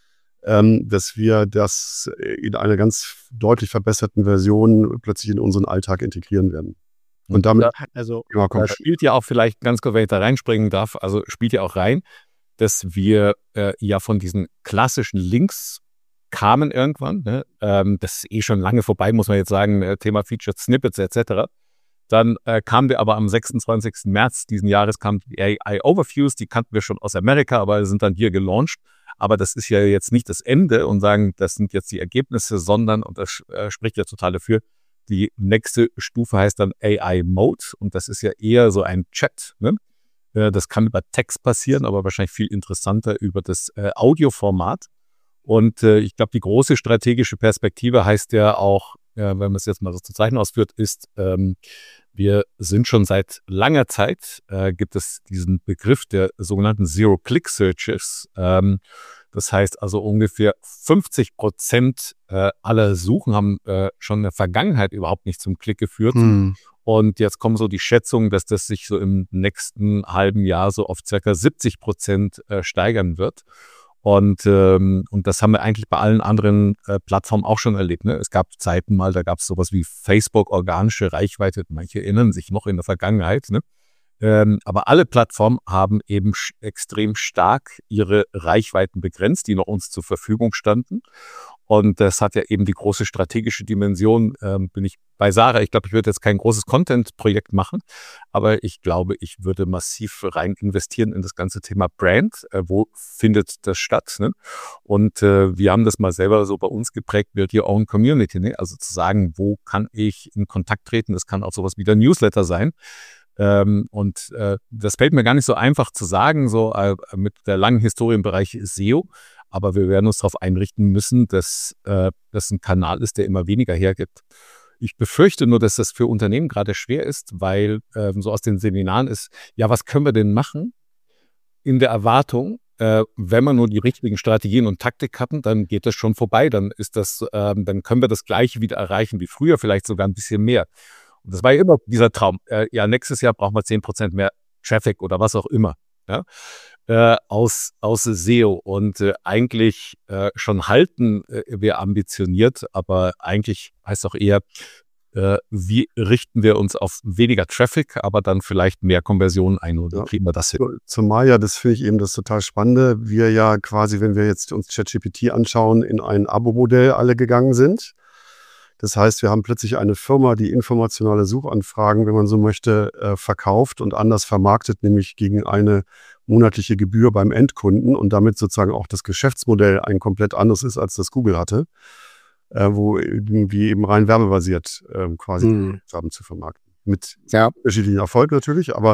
ähm, dass wir das in einer ganz deutlich verbesserten Version plötzlich in unseren Alltag integrieren werden. Und damit Ja, Also, ja, Da kommt spielt ja auch vielleicht ganz kurz, wenn ich da reinspringen darf, also spielt ja auch rein, dass wir äh, ja von diesen klassischen Links kamen irgendwann. Ne? Ähm, das ist eh schon lange vorbei, muss man jetzt sagen, äh, Thema Featured Snippets et cetera. Dann äh, kamen wir aber am sechsundzwanzigsten März diesen Jahres, kamen die A I Overviews, die kannten wir schon aus Amerika, aber sind dann hier gelauncht. Aber das ist ja jetzt nicht das Ende und sagen, das sind jetzt die Ergebnisse, sondern, und das äh, spricht ja total dafür, die nächste Stufe heißt dann A I Mode und das ist ja eher so ein Chat. Ne? Äh, das kann über Text passieren, aber wahrscheinlich viel interessanter über das äh, Audioformat. Und äh, ich glaube, die große strategische Perspektive heißt ja auch, äh, wenn man es jetzt mal so zu Zeichen ausführt, ist, ähm, wir sind schon seit langer Zeit, äh, gibt es diesen Begriff der sogenannten Zero-Click-Searches. Ähm, das heißt also ungefähr fünfzig Prozent äh, aller Suchen haben äh, schon in der Vergangenheit überhaupt nicht zum Klick geführt. Hm. Und jetzt kommen so die Schätzungen, dass das sich so im nächsten halben Jahr so auf circa siebzig Prozent äh, steigern wird. Und, ähm, und das haben wir eigentlich bei allen anderen äh, Plattformen auch schon erlebt. Ne? Es gab Zeiten mal, da gab es sowas wie Facebook organische Reichweite. Manche erinnern sich noch in der Vergangenheit. Ne? Ähm, aber alle Plattformen haben eben sch- extrem stark ihre Reichweiten begrenzt, die noch uns zur Verfügung standen. Und das hat ja eben die große strategische Dimension. Ähm, bin ich bei Sarah. Ich glaube, ich würde jetzt kein großes Content-Projekt machen, aber ich glaube, ich würde massiv rein investieren in das ganze Thema Brand. Äh, wo findet das statt? Ne? Und äh, wir haben das mal selber so bei uns geprägt, Build Your Own Community. Ne? Also zu sagen, wo kann ich in Kontakt treten? Das kann auch sowas wie der Newsletter sein. Ähm, und äh, das fällt mir gar nicht so einfach zu sagen, so äh, mit der langen Historie im Bereich S E O. Aber wir werden uns darauf einrichten müssen, dass äh, das ein Kanal ist, der immer weniger hergibt. Ich befürchte nur, dass das für Unternehmen gerade schwer ist, weil äh, so aus den Seminaren ist, ja, was können wir denn machen? In der Erwartung, äh, wenn wir nur die richtigen Strategien und Taktik hatten, dann geht das schon vorbei. Dann ist das, äh, dann können wir das Gleiche wieder erreichen wie früher, vielleicht sogar ein bisschen mehr. Und das war ja immer dieser Traum. Äh, ja, nächstes Jahr brauchen wir zehn Prozent mehr Traffic oder was auch immer. Ja? Äh, aus, aus S E O. Und äh, eigentlich äh, schon halten äh, wir ambitioniert, aber eigentlich heißt auch eher, äh, wie richten wir uns auf weniger Traffic, aber dann vielleicht mehr Konversionen ein und Ja. kriegen wir das hin. Zumal ja, das finde ich eben das total Spannende, wir ja quasi, wenn wir jetzt uns ChatGPT anschauen, in ein Abo-Modell alle gegangen sind. Das heißt, wir haben plötzlich eine Firma, die informationale Suchanfragen, wenn man so möchte, äh, verkauft und anders vermarktet, nämlich gegen eine monatliche Gebühr beim Endkunden und damit sozusagen auch das Geschäftsmodell ein komplett anderes ist, als das Google hatte, äh, wo die eben rein werbebasiert äh, quasi Mhm. haben zu vermarkten. Mit Ja. unterschiedlichen Erfolg natürlich, aber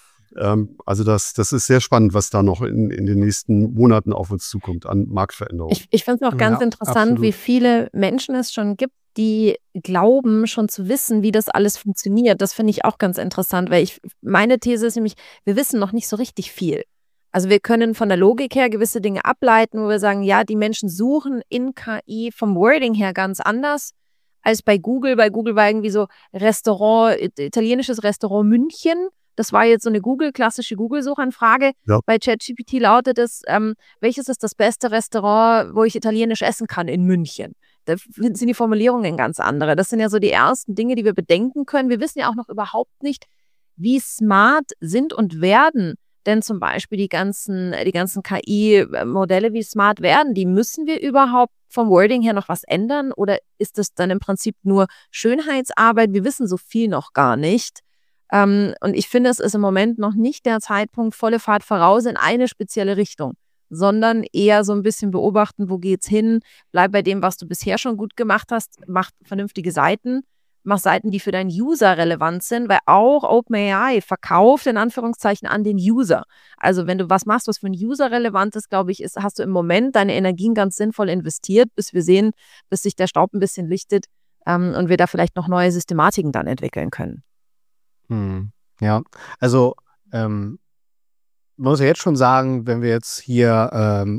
ähm, also das, das ist sehr spannend, was da noch in, in den nächsten Monaten auf uns zukommt an Marktveränderungen. Ich, ich finde es auch ganz Ja, interessant, absolut. wie viele Menschen es schon gibt, die glauben, schon zu wissen, wie das alles funktioniert. Das finde ich auch ganz interessant, weil ich, meine These ist nämlich, wir wissen noch nicht so richtig viel. Also wir können von der Logik her gewisse Dinge ableiten, wo wir sagen, ja, die Menschen suchen in K I vom Wording her ganz anders als bei Google. Bei Google war irgendwie so Restaurant, italienisches Restaurant München. Das war jetzt so eine Google, klassische Google-Suchanfrage. Ja. Bei ChatGPT lautet es, ähm, welches ist das beste Restaurant, wo ich italienisch essen kann in München? Da sind die Formulierungen ganz andere. Das sind ja so die ersten Dinge, die wir bedenken können. Wir wissen ja auch noch überhaupt nicht, wie smart sind und werden denn zum Beispiel die ganzen, die ganzen K I-Modelle wie Smart werden, die müssen wir überhaupt vom Wording her noch was ändern oder ist das dann im Prinzip nur Schönheitsarbeit? Wir wissen so viel noch gar nicht. Ähm, und ich finde, es ist im Moment noch nicht der Zeitpunkt, volle Fahrt voraus in eine spezielle Richtung, sondern eher so ein bisschen beobachten, wo geht's hin, bleib bei dem, was du bisher schon gut gemacht hast, mach vernünftige Seiten, mach Seiten, die für deinen User relevant sind, weil auch OpenAI verkauft in Anführungszeichen an den User. Also wenn du was machst, was für einen User relevant ist, glaube ich, ist, hast du im Moment deine Energien ganz sinnvoll investiert, bis wir sehen, bis sich der Staub ein bisschen lichtet ähm, und wir da vielleicht noch neue Systematiken dann entwickeln können. Hm. Ja, also ähm, man muss ja jetzt schon sagen, wenn wir jetzt hier ähm,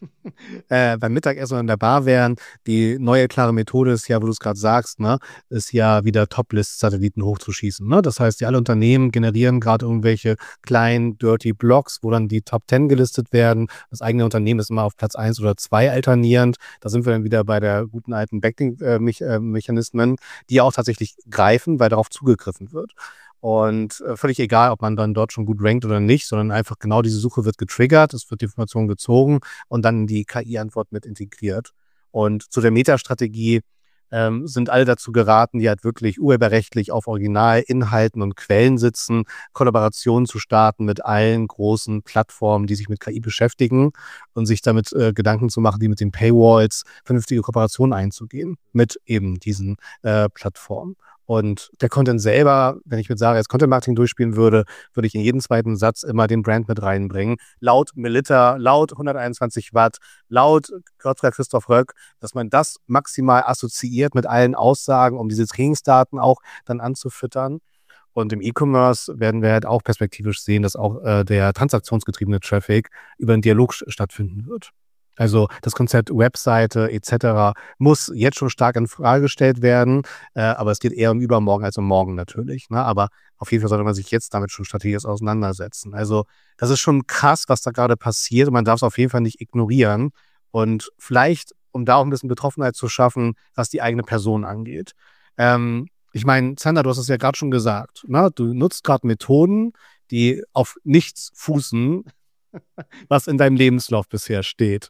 äh, beim Mittagessen in der Bar wären, die neue klare Methode ist ja, wo du es gerade sagst, ne, ist ja wieder Top-List-Satelliten hochzuschießen. Ne? Das heißt, ja, alle Unternehmen generieren gerade irgendwelche kleinen Dirty Blocks, wo dann die Top Ten gelistet werden. Das eigene Unternehmen ist immer auf Platz eins oder zwei alternierend. Da sind wir dann wieder bei der guten alten Backing-Mechanismen, die auch tatsächlich greifen, weil darauf zugegriffen wird. Und äh, völlig egal, ob man dann dort schon gut rankt oder nicht, sondern einfach genau diese Suche wird getriggert, es wird die Information gezogen und dann in die K I-Antwort mit integriert. Und zu der Metastrategie ähm, sind alle dazu geraten, die halt wirklich urheberrechtlich auf Originalinhalten und Quellen sitzen, Kollaborationen zu starten mit allen großen Plattformen, die sich mit K I beschäftigen und sich damit äh, Gedanken zu machen, die mit den Paywalls vernünftige Kooperationen einzugehen mit eben diesen äh, Plattformen. Und der Content selber, wenn ich mit Sarah jetzt Content-Marketing durchspielen würde, würde ich in jeden zweiten Satz immer den Brand mit reinbringen. Laut Melitta, laut hunderteinundzwanzig Watt, laut Gottfried Christoph Röck, dass man das maximal assoziiert mit allen Aussagen, um diese Trainingsdaten auch dann anzufüttern. Und im E-Commerce werden wir halt auch perspektivisch sehen, dass auch äh, der transaktionsgetriebene Traffic über einen Dialog stattfinden wird. Also das Konzept Webseite et cetera muss jetzt schon stark in Frage gestellt werden, äh, aber es geht eher um übermorgen als um morgen natürlich. Ne? Aber auf jeden Fall sollte man sich jetzt damit schon strategisch auseinandersetzen. Also das ist schon krass, was da gerade passiert und man darf es auf jeden Fall nicht ignorieren. Und vielleicht, um da auch ein bisschen Betroffenheit zu schaffen, was die eigene Person angeht. Ähm, ich meine, Zander, du hast es ja gerade schon gesagt. Ne? Du nutzt gerade Methoden, die auf nichts fußen, was in deinem Lebenslauf bisher steht.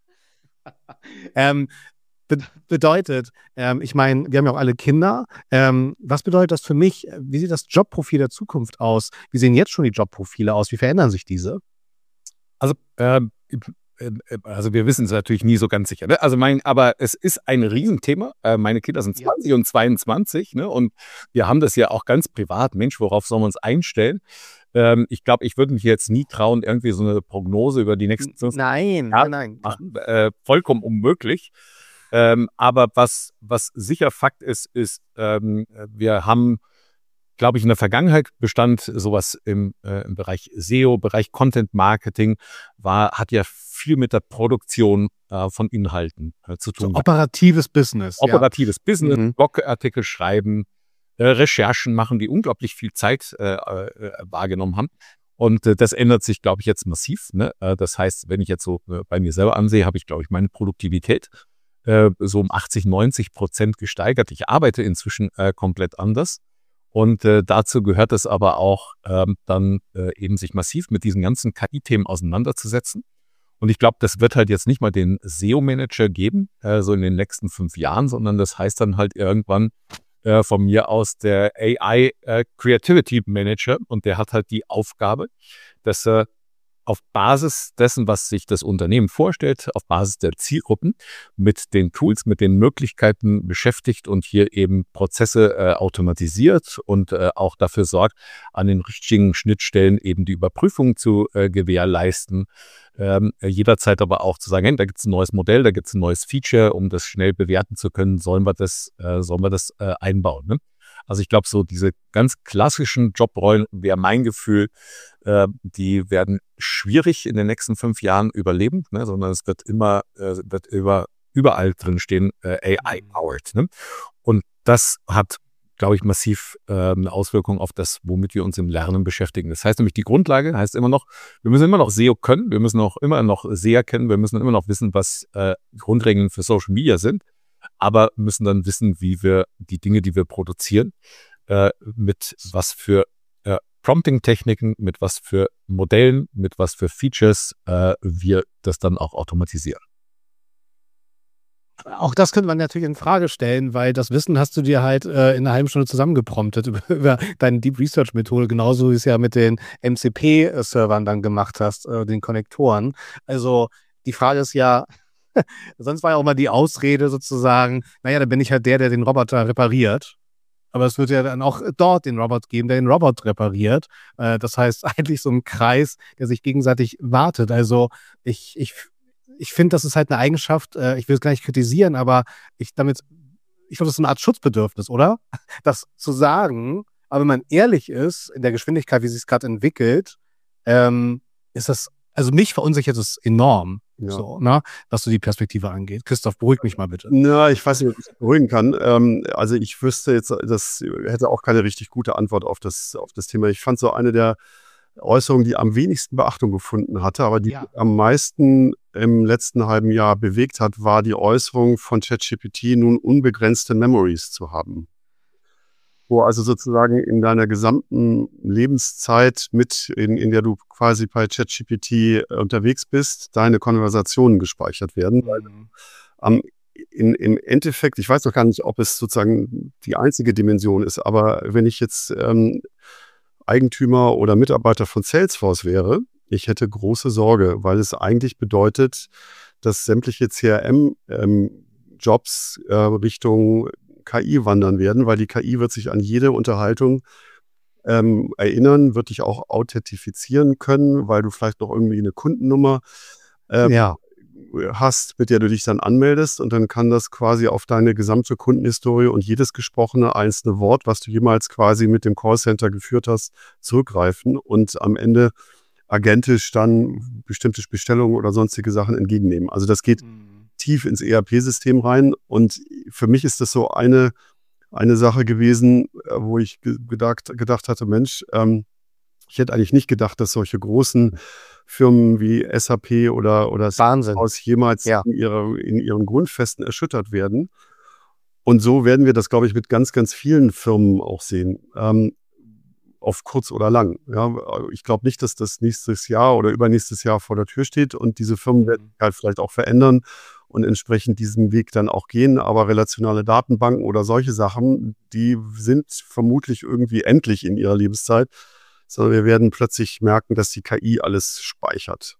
ähm, be- bedeutet, ähm, ich meine, wir haben ja auch alle Kinder. Ähm, was bedeutet das für mich? Wie sieht das Jobprofil der Zukunft aus? Wie sehen jetzt schon die Jobprofile aus? Wie verändern sich diese? Also, ähm, äh, also wir wissen es natürlich nie so ganz sicher. Ne? Also mein, aber es ist ein Riesenthema. Äh, meine Kinder sind zwanzig ja. und zweiundzwanzig, ne? Und wir haben das ja auch ganz privat. Mensch, worauf sollen wir uns einstellen? Ähm, ich glaube, ich würde mich jetzt nie trauen, irgendwie so eine Prognose über die nächsten fünf Nein, Jahre nein, nein. machen. Äh, vollkommen unmöglich. Ähm, aber was, was sicher Fakt ist, ist, ähm, wir haben, glaube ich, in der Vergangenheit bestand sowas im, äh, im Bereich S E O, Bereich Content Marketing, war, hat ja viel mit der Produktion äh, von Inhalten äh, zu tun. So operatives Business. Operatives ja. Business, Mhm. Blogartikel schreiben, äh, Recherchen machen, die unglaublich viel Zeit äh, äh, wahrgenommen haben. Und äh, das ändert sich, glaube ich, jetzt massiv. Ne? Äh, das heißt, wenn ich jetzt so äh, bei mir selber ansehe, habe ich, glaube ich, meine Produktivität äh, so um achtzig, neunzig Prozent gesteigert. Ich arbeite inzwischen äh, komplett anders. Und äh, dazu gehört es aber auch, ähm, dann äh, eben sich massiv mit diesen ganzen K I-Themen auseinanderzusetzen. Und ich glaube, das wird halt jetzt nicht mal den S E O-Manager geben, äh, so in den nächsten fünf Jahren, sondern das heißt dann halt irgendwann äh, von mir aus der A I äh, Creativity Manager. Und der hat halt die Aufgabe, dass er auf Basis dessen, was sich das Unternehmen vorstellt, auf Basis der Zielgruppen, mit den Tools, mit den Möglichkeiten beschäftigt und hier eben Prozesse äh, automatisiert und äh, auch dafür sorgt, an den richtigen Schnittstellen eben die Überprüfung zu äh, gewährleisten. Ähm, jederzeit aber auch zu sagen, hey, da gibt es ein neues Modell, da gibt es ein neues Feature, um das schnell bewerten zu können, sollen wir das, äh, sollen wir das äh, einbauen. Ne? Also ich glaube, so diese ganz klassischen Jobrollen, wäre mein Gefühl, äh, die werden schwierig in den nächsten fünf Jahren überleben, ne? Sondern es wird immer, äh, wird über, überall drin stehen, äh, A I-powered. Ne? Und das hat, glaube ich, massiv äh, eine Auswirkung auf das, womit wir uns im Lernen beschäftigen. Das heißt nämlich, die Grundlage heißt immer noch, wir müssen immer noch S E O können, wir müssen auch immer noch S E A kennen, wir müssen immer noch wissen, was äh, Grundregeln für Social Media sind, aber müssen dann wissen, wie wir die Dinge, die wir produzieren, äh, mit was für äh, Prompting-Techniken, mit was für Modellen, mit was für Features äh, wir das dann auch automatisieren. Auch das könnte man natürlich in Frage stellen, weil das Wissen hast du dir halt äh, in einer halben Stunde zusammengepromptet über, über deine Deep Research Methode, genauso wie du es ja mit den M C P-Servern dann gemacht hast, äh, den Konnektoren. Also die Frage ist ja, sonst war ja auch mal die Ausrede sozusagen, naja, dann bin ich halt der, der den Roboter repariert. Aber es wird ja dann auch dort den Robot geben, der den Robot repariert. Äh, das heißt eigentlich so ein Kreis, der sich gegenseitig wartet. Also ich, ich Ich finde, das ist halt eine Eigenschaft, äh, ich will es gar nicht kritisieren, aber ich damit, ich glaube, das ist eine Art Schutzbedürfnis, oder? Das zu sagen, aber wenn man ehrlich ist, in der Geschwindigkeit, wie sich es gerade entwickelt, ähm, ist das, also mich verunsichert es enorm, Ja. so, ne, was so die Perspektive angeht. Christoph, beruhig mich mal bitte. Na, ich weiß nicht, ob ich das beruhigen kann. Ähm, also ich wüsste jetzt, das hätte auch keine richtig gute Antwort auf das, auf das Thema. Ich fand so eine der Äußerung, die am wenigsten Beachtung gefunden hatte, aber die Ja. am meisten im letzten halben Jahr bewegt hat, war die Äußerung von ChatGPT, nun unbegrenzte Memories zu haben. Wo also sozusagen in deiner gesamten Lebenszeit mit, in, in der du quasi bei ChatGPT unterwegs bist, deine Konversationen gespeichert werden. Weil am in, im Endeffekt, ich weiß noch gar nicht, ob es sozusagen die einzige Dimension ist, aber wenn ich jetzt ähm, Eigentümer oder Mitarbeiter von Salesforce wäre, ich hätte große Sorge, weil es eigentlich bedeutet, dass sämtliche C R M-Jobs ähm, äh, Richtung K I wandern werden, weil die K I wird sich an jede Unterhaltung ähm, erinnern, wird dich auch authentifizieren können, weil du vielleicht noch irgendwie eine Kundennummer ähm, Ja. hast, mit der du dich dann anmeldest, und dann kann das quasi auf deine gesamte Kundenhistorie und jedes gesprochene einzelne Wort, was du jemals quasi mit dem Callcenter geführt hast, zurückgreifen und am Ende agentisch dann bestimmte Bestellungen oder sonstige Sachen entgegennehmen. Also das geht tief ins E R P-System rein, und für mich ist das so eine, eine Sache gewesen, wo ich ge- gedacht, gedacht hatte, Mensch, ähm, ich hätte eigentlich nicht gedacht, dass solche großen Firmen wie S A P oder, oder Wahnsinn. Salesforce jemals Ja. in, ihrer, in ihren Grundfesten erschüttert werden. Und so werden wir das, glaube ich, mit ganz, ganz vielen Firmen auch sehen, ähm, auf kurz oder lang. Ja, ich glaube nicht, dass das nächstes Jahr oder übernächstes Jahr vor der Tür steht, und diese Firmen werden sich halt vielleicht auch verändern und entsprechend diesen Weg dann auch gehen. Aber relationale Datenbanken oder solche Sachen, die sind vermutlich irgendwie endlich in ihrer Lebenszeit, sondern wir werden plötzlich merken, dass die K I alles speichert.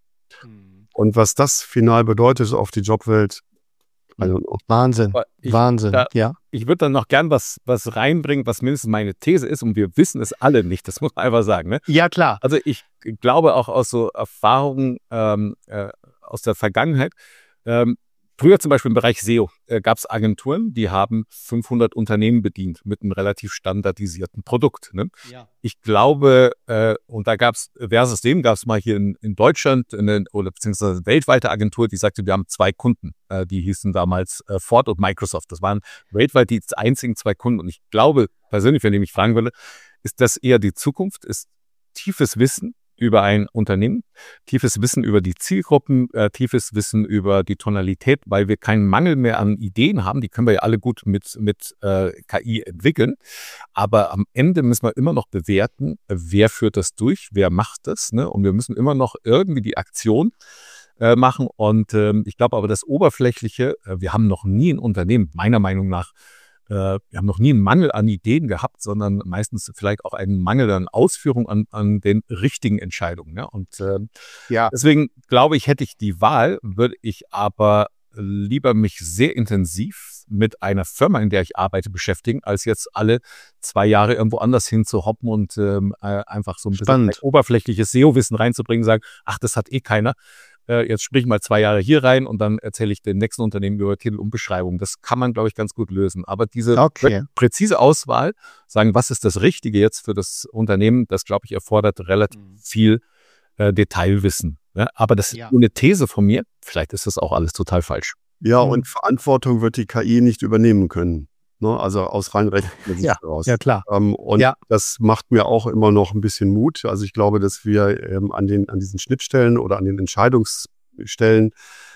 Und was das final bedeutet auf die Jobwelt, I don't know. Wahnsinn. Aber ich- Wahnsinn. da- Ja. Ich würde dann noch gern was, was reinbringen, was mindestens meine These ist, und wir wissen es alle nicht, das muss man einfach sagen. Ne? Ja, klar. Also ich glaube auch aus so Erfahrungen ähm, äh, aus der Vergangenheit, ähm, früher zum Beispiel im Bereich S E O äh, gab es Agenturen, die haben fünfhundert Unternehmen bedient mit einem relativ standardisierten Produkt. Ne? Ja. Ich glaube, äh, und da gab es, versus dem gab es mal hier in, in Deutschland eine, oder beziehungsweise eine weltweite Agentur, die sagte, wir haben zwei Kunden. Äh, die hießen damals äh, Ford und Microsoft. Das waren weltweit die einzigen zwei Kunden. Und ich glaube persönlich, wenn ich mich fragen würde, ist das eher die Zukunft, ist tiefes Wissen über ein Unternehmen, tiefes Wissen über die Zielgruppen, äh, tiefes Wissen über die Tonalität, weil wir keinen Mangel mehr an Ideen haben. Die können wir ja alle gut mit, mit äh, K I entwickeln. Aber am Ende müssen wir immer noch bewerten, wer führt das durch, wer macht das. Ne? Und wir müssen immer noch irgendwie die Aktion äh, machen. Und ähm, ich glaube aber, das Oberflächliche, äh, wir haben noch nie ein Unternehmen, meiner Meinung nach, wir haben noch nie einen Mangel an Ideen gehabt, sondern meistens vielleicht auch einen Mangel an Ausführung an, an den richtigen Entscheidungen. Ja? Und äh, Ja. deswegen glaube ich, hätte ich die Wahl, würde ich aber lieber mich sehr intensiv mit einer Firma, in der ich arbeite, beschäftigen, als jetzt alle zwei Jahre irgendwo anders hin zu hoppen und ähm, äh, einfach so ein bisschen Spannend. oberflächliches S E O-Wissen reinzubringen, sagen, ach, das hat eh keiner. Äh, jetzt sprich mal zwei Jahre hier rein und dann erzähle ich den nächsten Unternehmen über Titel und Beschreibung. Das kann man, glaube ich, ganz gut lösen. Aber diese Okay. präzise Auswahl, sagen, was ist das Richtige jetzt für das Unternehmen, das, glaube ich, erfordert relativ viel äh, Detailwissen. Ja? Aber das ist Ja. nur eine These von mir. Vielleicht ist das auch alles total falsch. Ja, Mhm. und Verantwortung wird die K I nicht übernehmen können. Ne? Also aus rein rechtlicher Sicht Ja. heraus. Ja, klar. Ähm, und Ja. das macht mir auch immer noch ein bisschen Mut. Also ich glaube, dass wir ähm, an, den, an diesen Schnittstellen oder an den Entscheidungsstellen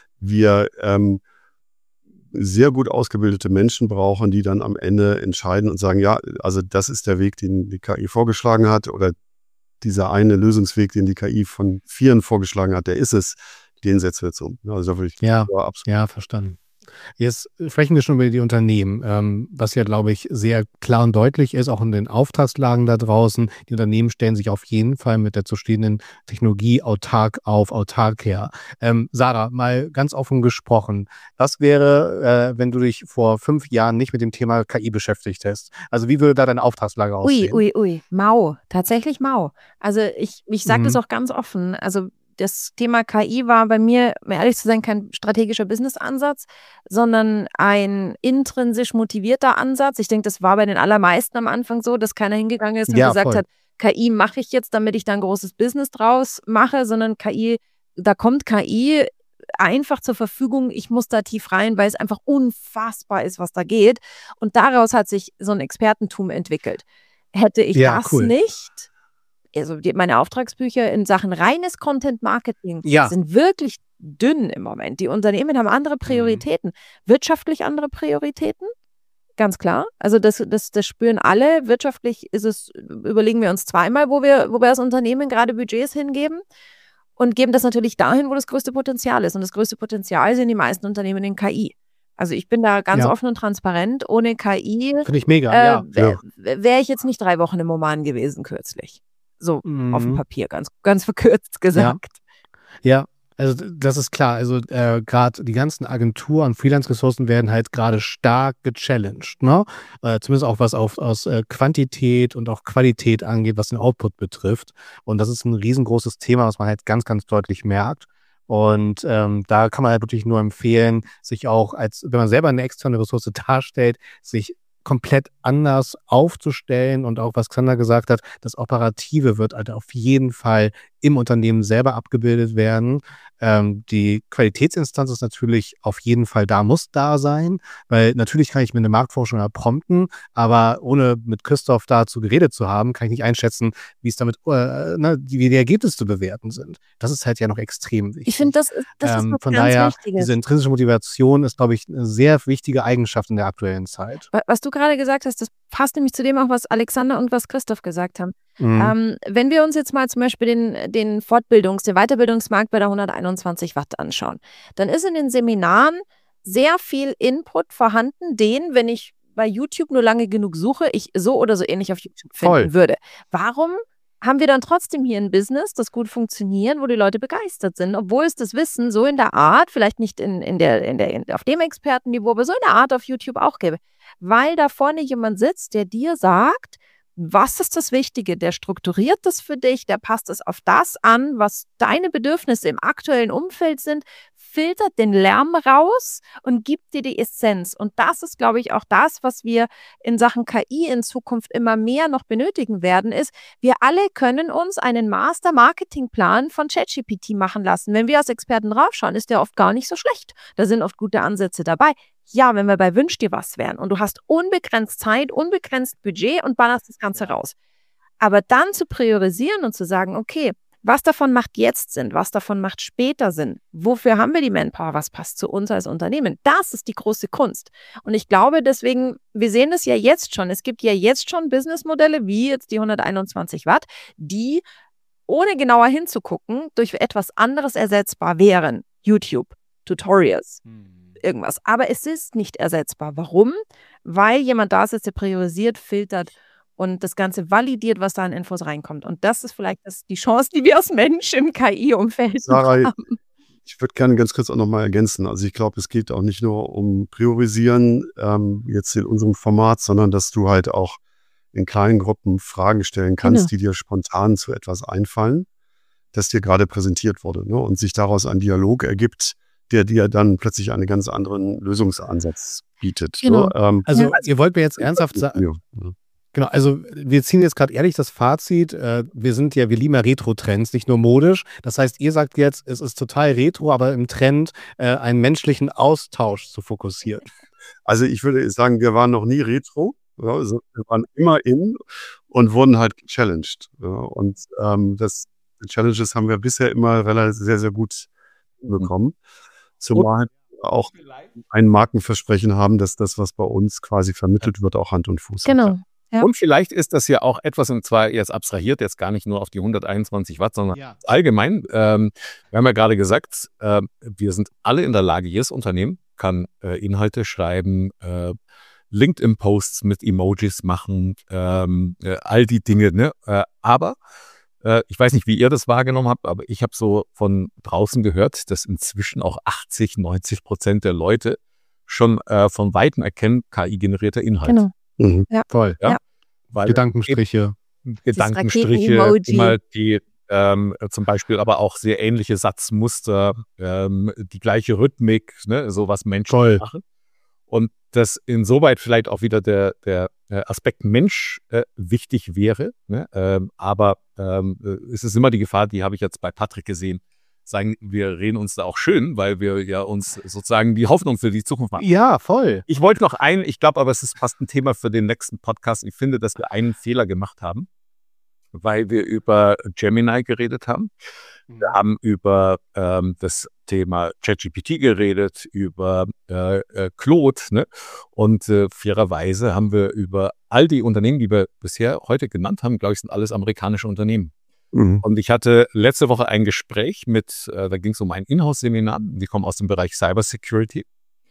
wir ähm, sehr gut ausgebildete Menschen brauchen, die dann am Ende entscheiden und sagen, ja, also das ist der Weg, den die K I vorgeschlagen hat, oder dieser eine Lösungsweg, den die K I von vielen vorgeschlagen hat, der ist es, den setzen wir jetzt um. Also da würde ich Ja, ja, absolut. ja, verstanden. Jetzt sprechen wir schon über die Unternehmen, ähm, was ja, glaube ich, sehr klar und deutlich ist, auch in den Auftragslagen da draußen. Die Unternehmen stellen sich auf jeden Fall mit der zu stehenden Technologie autark auf, autark her. Ähm, Sarah, mal ganz offen gesprochen, was wäre, äh, wenn du dich vor fünf Jahren nicht mit dem Thema K I beschäftigt hättest? Also wie würde da deine Auftragslage Ui, aussehen? ui, ui, mau, tatsächlich mau. Also ich, ich sage das Mhm. auch ganz offen. Also das Thema K I war bei mir, um ehrlich zu sein, kein strategischer Business-Ansatz, sondern ein intrinsisch motivierter Ansatz. Ich denke, das war bei den allermeisten am Anfang so, dass keiner hingegangen ist und Ja, gesagt voll. hat, K I mache ich jetzt, damit ich da ein großes Business draus mache, sondern K I, da kommt K I einfach zur Verfügung. Ich muss da tief rein, weil es einfach unfassbar ist, was da geht. Und daraus hat sich so ein Expertentum entwickelt. Hätte ich Ja, das cool. nicht, also die, meine Auftragsbücher in Sachen reines Content-Marketing Ja. sind wirklich dünn im Moment. Die Unternehmen haben andere Prioritäten, wirtschaftlich andere Prioritäten, ganz klar. Also das, das, das spüren alle. Wirtschaftlich ist es, überlegen wir uns zweimal, wo wir, wo wir als Unternehmen gerade Budgets hingeben und geben das natürlich dahin, wo das größte Potenzial ist. Und das größte Potenzial sind die meisten Unternehmen in K I. Also ich bin da ganz Ja. offen und transparent. Ohne K I Finde ich mega, äh, ja. wäre wär ich jetzt nicht drei Wochen im Oman gewesen kürzlich. So auf dem Mhm. Papier, ganz, ganz verkürzt gesagt. Ja, also d- das ist klar. Also äh, gerade die ganzen Agenturen und Freelance-Ressourcen werden halt gerade stark gechallenged, ne? Äh, zumindest auch was auf, aus äh, Quantität und auch Qualität angeht, was den Output betrifft. Und das ist ein riesengroßes Thema, was man halt ganz, ganz deutlich merkt. Und ähm, da kann man halt wirklich nur empfehlen, sich auch als, wenn man selber eine externe Ressource darstellt, sich komplett anders aufzustellen und auch, was Xander gesagt hat, das Operative wird halt auf jeden Fall im Unternehmen selber abgebildet werden. Ähm, die Qualitätsinstanz ist natürlich auf jeden Fall da, muss da sein, weil natürlich kann ich mir eine Marktforschung erprompten, aber ohne mit Christoph dazu geredet zu haben, kann ich nicht einschätzen, wie es damit, äh, ne, wie die Ergebnisse zu bewerten sind. Das ist halt ja noch extrem wichtig. Ich finde, das ist, das ist Ähm, was von ganz daher, Wichtiges. diese intrinsische Motivation ist, glaube ich, eine sehr wichtige Eigenschaft in der aktuellen Zeit. Wa- Was du gerade gesagt hast, das passt nämlich zu dem auch, was Alexander und was Christoph gesagt haben. Mhm. Ähm, wenn wir uns jetzt mal zum Beispiel den, den Fortbildungs-, den Weiterbildungsmarkt bei der hunderteinundzwanzig Watt anschauen, dann ist in den Seminaren sehr viel Input vorhanden, den, wenn ich bei YouTube nur lange genug suche, ich so oder so ähnlich auf YouTube finden Voll. würde. Warum haben wir dann trotzdem hier ein Business, das gut funktioniert, wo die Leute begeistert sind, obwohl es das Wissen so in der Art, vielleicht nicht in, in der, in der, in, auf dem Expertenniveau, aber so in der Art auf YouTube auch gäbe? Weil da vorne jemand sitzt, der dir sagt, was ist das Wichtige? Der strukturiert das für dich, der passt es auf das an, was deine Bedürfnisse im aktuellen Umfeld sind, filtert den Lärm raus und gibt dir die Essenz. Und das ist, glaube ich, auch das, was wir in Sachen K I in Zukunft immer mehr noch benötigen werden, ist, wir alle können uns einen Master-Marketing-Plan von ChatGPT machen lassen. Wenn wir als Experten draufschauen, ist der oft gar nicht so schlecht. Da sind oft gute Ansätze dabei. Ja, wenn wir bei Wünsch dir was wären und du hast unbegrenzt Zeit, unbegrenzt Budget und ballerst das Ganze raus. Aber dann zu priorisieren und zu sagen, okay, was davon macht jetzt Sinn, was davon macht später Sinn, wofür haben wir die Manpower, was passt zu uns als Unternehmen, das ist die große Kunst. Und ich glaube deswegen, wir sehen das ja jetzt schon, es gibt ja jetzt schon Businessmodelle, wie jetzt die hunderteinundzwanzig Watt, die ohne genauer hinzugucken, durch etwas anderes ersetzbar wären. YouTube, Tutorials, irgendwas. Aber es ist nicht ersetzbar. Warum? Weil jemand da sitzt, der priorisiert, filtert und das Ganze validiert, was da an Infos reinkommt. Und das ist vielleicht das, die Chance, die wir als Mensch im K I-Umfeld Sarah, haben. ich würde gerne ganz kurz auch nochmal ergänzen. Also ich glaube, es geht auch nicht nur um Priorisieren ähm, jetzt in unserem Format, sondern dass du halt auch in kleinen Gruppen Fragen stellen kannst, Genau. die dir spontan zu etwas einfallen, das dir gerade präsentiert wurde, ne? Und sich daraus ein Dialog ergibt, der dir dann plötzlich einen ganz anderen Lösungsansatz bietet. Genau. Ne? Ähm, Also, Ja. ihr wollt mir jetzt ernsthaft sagen, ja, ja. genau, also wir ziehen jetzt gerade ehrlich das Fazit, äh, wir sind ja, wir lieben ja Retro-Trends, nicht nur modisch. Das heißt, ihr sagt jetzt, es ist total retro, aber im Trend äh, einen menschlichen Austausch zu fokussieren. Also ich würde sagen, wir waren noch nie retro. Ja, also wir waren immer in und wurden halt gechallenged. Ja, und ähm, das die Challenges haben wir bisher immer relativ sehr, sehr gut bekommen. Zumal wir auch ein Markenversprechen haben, dass das, was bei uns quasi vermittelt wird, auch Hand und Fuß hat. Genau. Ja. Und vielleicht ist das ja auch etwas, und zwar jetzt abstrahiert, jetzt gar nicht nur auf die hunderteinundzwanzig Watt, sondern Ja. allgemein. Ähm, wir haben ja gerade gesagt, äh, wir sind alle in der Lage, jedes Unternehmen kann äh, Inhalte schreiben, äh, LinkedIn-Posts mit Emojis machen, ähm, äh, all die Dinge. Ne? Äh, aber äh, ich weiß nicht, wie ihr das wahrgenommen habt, aber ich habe so von draußen gehört, dass inzwischen auch achtzig, neunzig Prozent der Leute schon äh, von Weitem erkennen, K I-generierter Inhalt. Genau. Mhm. Voll. Ja? Ja. Weil Gedankenstriche. eben Gedankenstriche, Raketen-Emoji. immer die ähm, zum Beispiel aber auch sehr ähnliche Satzmuster, ähm, die gleiche Rhythmik, ne, so was Menschen Voll. machen. Und dass insoweit vielleicht auch wieder der, der äh, Aspekt Mensch äh, wichtig wäre. Ne? Ähm, aber ähm, äh, es ist immer die Gefahr, die habe ich jetzt bei Patrick gesehen, sagen, wir reden uns da auch schön, weil wir ja uns sozusagen die Hoffnung für die Zukunft machen. Ja, voll. Ich wollte noch einen, ich glaube aber, es ist fast ein Thema für den nächsten Podcast. Ich finde, dass wir einen Fehler gemacht haben, weil wir über Gemini geredet haben. Wir haben über ähm, das Thema ChatGPT geredet, über äh, äh, Claude, ne? Und äh, fairerweise haben wir über all die Unternehmen, die wir bisher heute genannt haben, glaube ich, sind alles amerikanische Unternehmen. Mhm. Und ich hatte letzte Woche ein Gespräch mit, äh, da ging es um ein Inhouse-Seminar, die kommen aus dem Bereich Cybersecurity.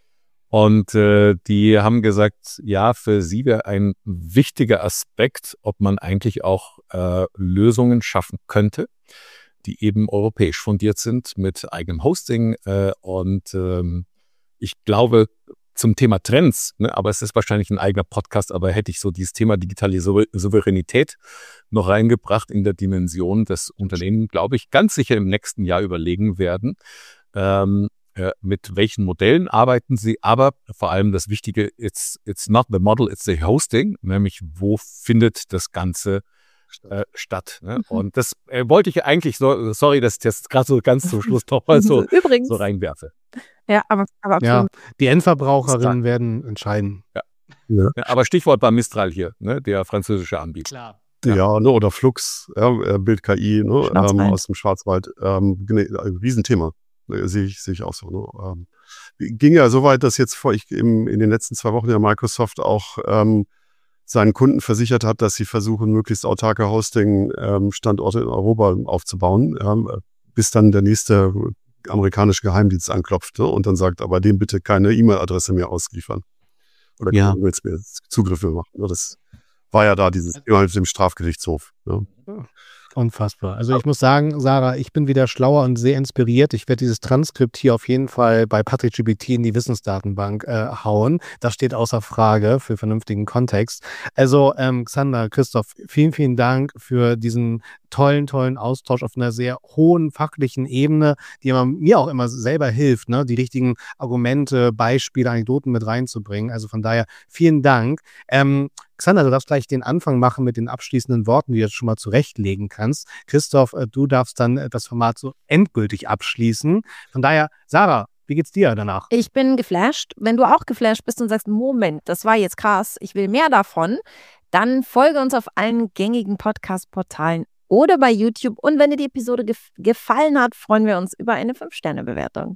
Und äh, die haben gesagt, ja, für sie wäre ein wichtiger Aspekt, ob man eigentlich auch äh, Lösungen schaffen könnte, die eben europäisch fundiert sind mit eigenem Hosting. Äh, und ähm, ich glaube, zum Thema Trends, ne, aber es ist wahrscheinlich ein eigener Podcast, aber hätte ich so dieses Thema digitale Sou- Souveränität noch reingebracht in der Dimension, dass Unternehmen, glaube ich, ganz sicher im nächsten Jahr überlegen werden, ähm, äh, mit welchen Modellen arbeiten sie, aber vor allem das Wichtige, it's, it's not the model, it's the hosting, nämlich wo findet das Ganze äh, statt. Ne? Mhm. Und das äh, wollte ich eigentlich, so, sorry, dass ich das gerade so ganz zum Schluss noch mal so, Übrigens. so reinwerfe. Ja, aber, aber Ja, absolut. die Endverbraucherinnen werden entscheiden. Ja. Ja, aber Stichwort war Mistral hier, ne, der französische Anbieter. Klar. Ja, Ja. ne, oder Flux, ja, äh, Bild-K I, ne, ähm, Schwarzwald. aus dem Schwarzwald. Ähm, ne, ein Riesenthema. Äh, Sehe ich, sehe ich auch so. Ne? Ähm, ging ja so weit, dass jetzt vor ich im, in den letzten zwei Wochen ja Microsoft auch ähm, seinen Kunden versichert hat, dass sie versuchen, möglichst autarke Hosting-Standorte in Europa aufzubauen, ähm, bis dann der nächste amerikanische Geheimdienst anklopft, ne, und dann sagt, aber dem bitte keine E-Mail-Adresse mehr ausliefern. Oder Ja. keine E-Mails mehr Zugriffe machen. Ne? Das war ja da dieses Thema mit dem Strafgerichtshof. Ne? Unfassbar. Also ich muss sagen, Sarah, ich bin wieder schlauer und sehr inspiriert. Ich werde dieses Transkript hier auf jeden Fall bei Patrick G P T in die Wissensdatenbank äh, hauen. Das steht außer Frage für vernünftigen Kontext. Also ähm, Xander, Christoph, vielen, vielen Dank für diesen tollen, tollen Austausch auf einer sehr hohen fachlichen Ebene, die immer, mir auch immer selber hilft, ne, die richtigen Argumente, Beispiele, Anekdoten mit reinzubringen. Also von daher vielen Dank. Ähm, Xander, du darfst gleich den Anfang machen mit den abschließenden Worten, die du jetzt schon mal zurechtlegen kannst. Christoph, äh, du darfst dann äh, das Format so endgültig abschließen. Von daher, Sarah, wie geht's dir danach? Ich bin geflasht. Wenn du auch geflasht bist und sagst, Moment, das war jetzt krass, ich will mehr davon, dann folge uns auf allen gängigen Podcast-Portalen oder bei YouTube. Und wenn dir die Episode gef- gefallen hat, freuen wir uns über eine fünf Sterne Bewertung.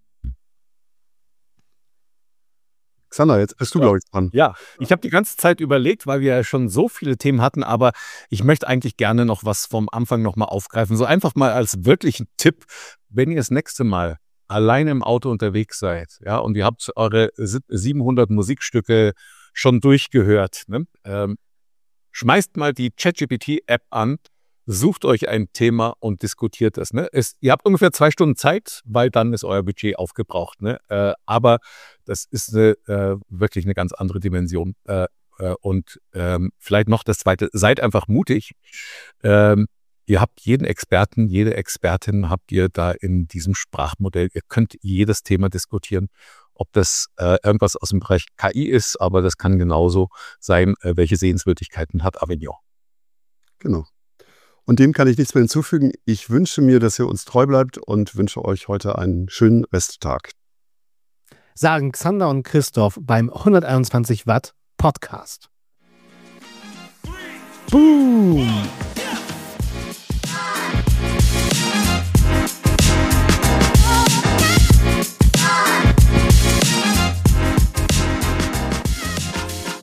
Xander, jetzt bist du, glaube ich, dran. Ja, ich habe die ganze Zeit überlegt, weil wir ja schon so viele Themen hatten, aber ich möchte eigentlich gerne noch was vom Anfang nochmal aufgreifen. So einfach mal als wirklichen Tipp, wenn ihr das nächste Mal alleine im Auto unterwegs seid, ja, und ihr habt eure siebenhundert Musikstücke schon durchgehört, ne? ähm, schmeißt mal die ChatGPT-App an, sucht euch ein Thema und diskutiert das. Ne? Es, ihr habt ungefähr zwei Stunden Zeit, weil dann ist euer Budget aufgebraucht. Ne? Äh, aber das ist eine, äh, wirklich eine ganz andere Dimension. Äh, äh, und ähm, vielleicht noch das Zweite, seid einfach mutig. Ähm, ihr habt jeden Experten, jede Expertin habt ihr da in diesem Sprachmodell. Ihr könnt jedes Thema diskutieren, ob das äh, irgendwas aus dem Bereich K I ist, aber das kann genauso sein, äh, welche Sehenswürdigkeiten hat Avignon. Genau. Und dem kann ich nichts mehr hinzufügen. Ich wünsche mir, dass ihr uns treu bleibt und wünsche euch heute einen schönen Resttag. Sagen Xander und Christoph beim hunderteinundzwanzig Watt Podcast. Boom!